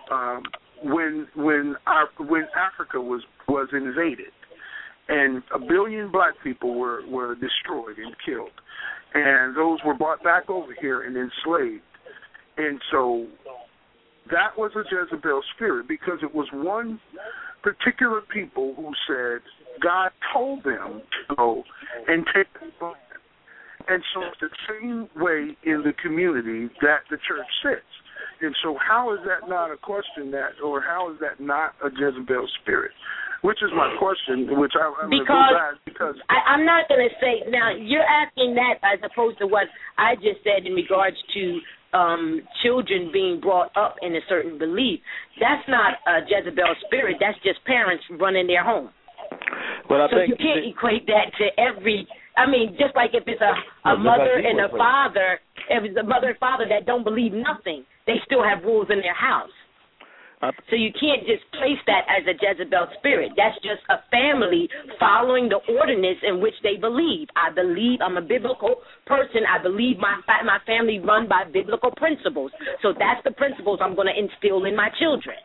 when Africa was invaded, and 1 billion black people were destroyed and killed, and those were brought back over here and enslaved, and so that was a Jezebel spirit, because it was one particular people who said God told them to go and take the land. And so it's the same way in the community that the church sits. And so how is that not a question or how is that not a Jezebel spirit? Which is my question, which I'm going to go back, because I'm not going to say, now you're asking that as opposed to what I just said in regards to children being brought up in a certain belief. That's not a Jezebel spirit. That's just parents running their home. Well, I think you can't equate that to every. I mean, just like if it's a mother and a father, if it's a mother and father that don't believe nothing, they still have rules in their house. So you can't just place that as a Jezebel spirit. That's just a family following the ordinance in which they believe. I believe I'm a biblical person. I believe my family run by biblical principles. So that's the principles I'm going to instill in my children.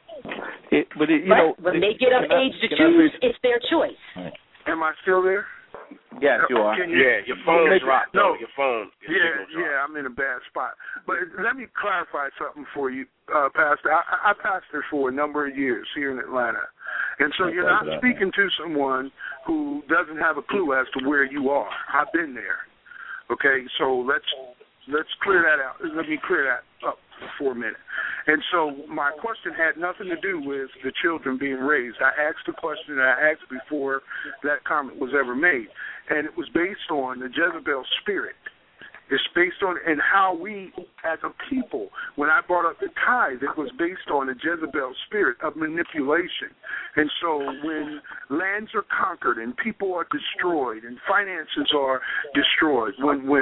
When they get of age to choose, it's their choice. Am I still there? Yes, you are. Your phone is dropped. No, your phone. Yeah, I'm in a bad spot. But let me clarify something for you, Pastor. I pastored for a number of years here in Atlanta, and so you're not speaking to someone who doesn't have a clue as to where you are. I've been there. Okay, so let's clear that out. Let me clear that up for a minute. And so my question had nothing to do with the children being raised. I asked the question that I asked before that comment was ever made, and it was based on the Jezebel spirit. It's based on, and how we, as a people, when I brought up the tithe, it was based on the Jezebel spirit of manipulation. And so when lands are conquered and people are destroyed and finances are destroyed,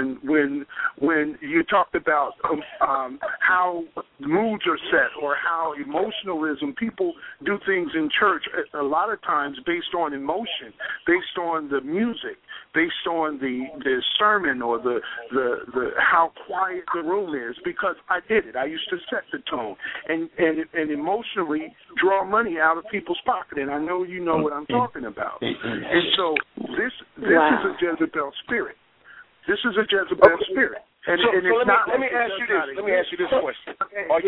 when you talked about how moods are set or how emotionalism, people do things in church a lot of times based on emotion, based on the music, based on the sermon or the how quiet the room is, because I did it. I used to set the tone and emotionally draw money out of people's pocket, and I know you know what I'm talking about. And so this is a Jezebel spirit. This is a Jezebel spirit. And let me ask you this question. Are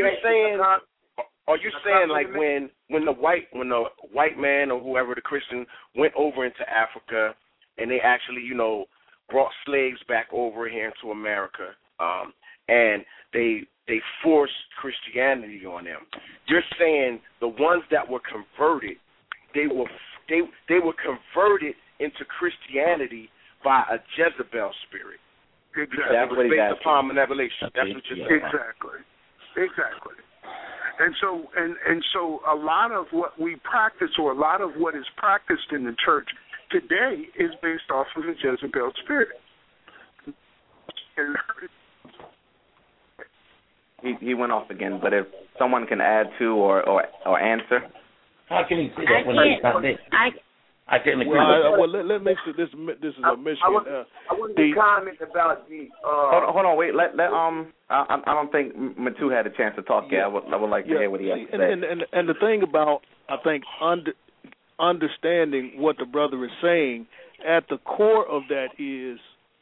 you saying like when the white man or whoever, the Christian, went over into Africa and they actually, brought slaves back over here into America, and they forced Christianity on them, you're saying the ones that were converted, they were converted into Christianity by a Jezebel spirit. Exactly. That was based upon manipulation. That's what you're saying. Exactly. And so a lot of what we practice, or a lot of what is practiced in the church today, is based off of the Jezebel spirit. He went off again, but if someone can add to or answer. How can he say that when he's not there? I can't agree with that. Let me say this is a Michigan. I want to comment about the. Hold on, wait. I don't think Matu had a chance to talk yet. I would like to hear what he has to say. And the thing about, I think, understanding what the brother is saying, at the core of that is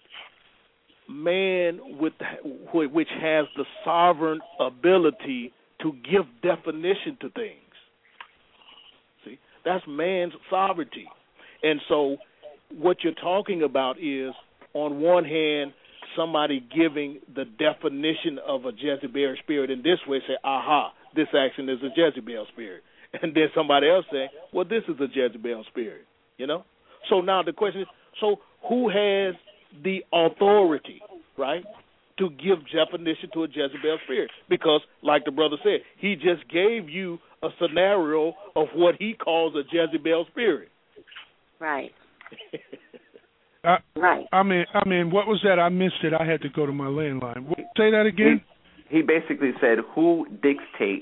man which has the sovereign ability to give definition to things. See, that's man's sovereignty. And so what you're talking about is, on one hand, somebody giving the definition of a Jezebel spirit in this way, say, aha, this action is a Jezebel spirit. And then somebody else saying, well, this is a Jezebel spirit, So now the question is, so who has the authority, right, to give definition to a Jezebel spirit? Because, like the brother said, he just gave you a scenario of what he calls a Jezebel spirit. Right. Right. I mean, what was that? I missed it. I had to go to my landline. Say that again. He basically said, who dictates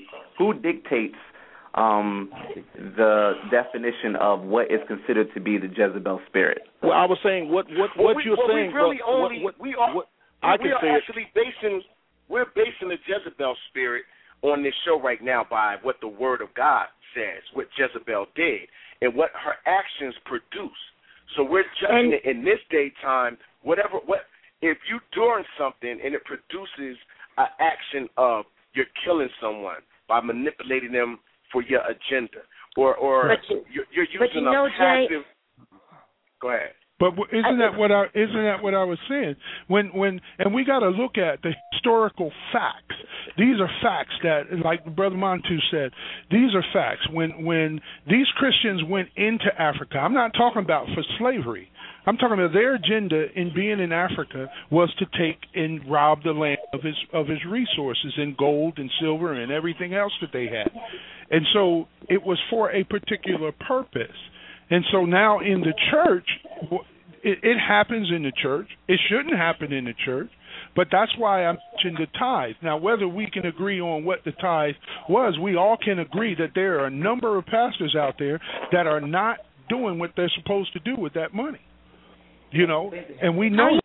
the definition of what is considered to be the Jezebel spirit? Well, I was saying what you're saying. We're basing the Jezebel spirit on this show right now by what the Word of God says, what Jezebel did, and what her actions produce. So we're judging it in this daytime. What if you doing something and it produces an action of you're killing someone by manipulating them for your agenda, or you're using a passive. Jay, go ahead. But isn't that what I was saying? When we got to look at the historical facts. These are facts that, like Brother Montu said, these are facts. When these Christians went into Africa, I'm not talking about for slavery. I'm talking about their agenda in being in Africa was to take and rob the land of his resources in gold and silver and everything else that they had. And so it was for a particular purpose. And so now in the church, it happens in the church. It shouldn't happen in the church, but that's why I mentioned the tithe. Now, whether we can agree on what the tithe was, we all can agree that there are a number of pastors out there that are not doing what they're supposed to do with that money. You know, and we know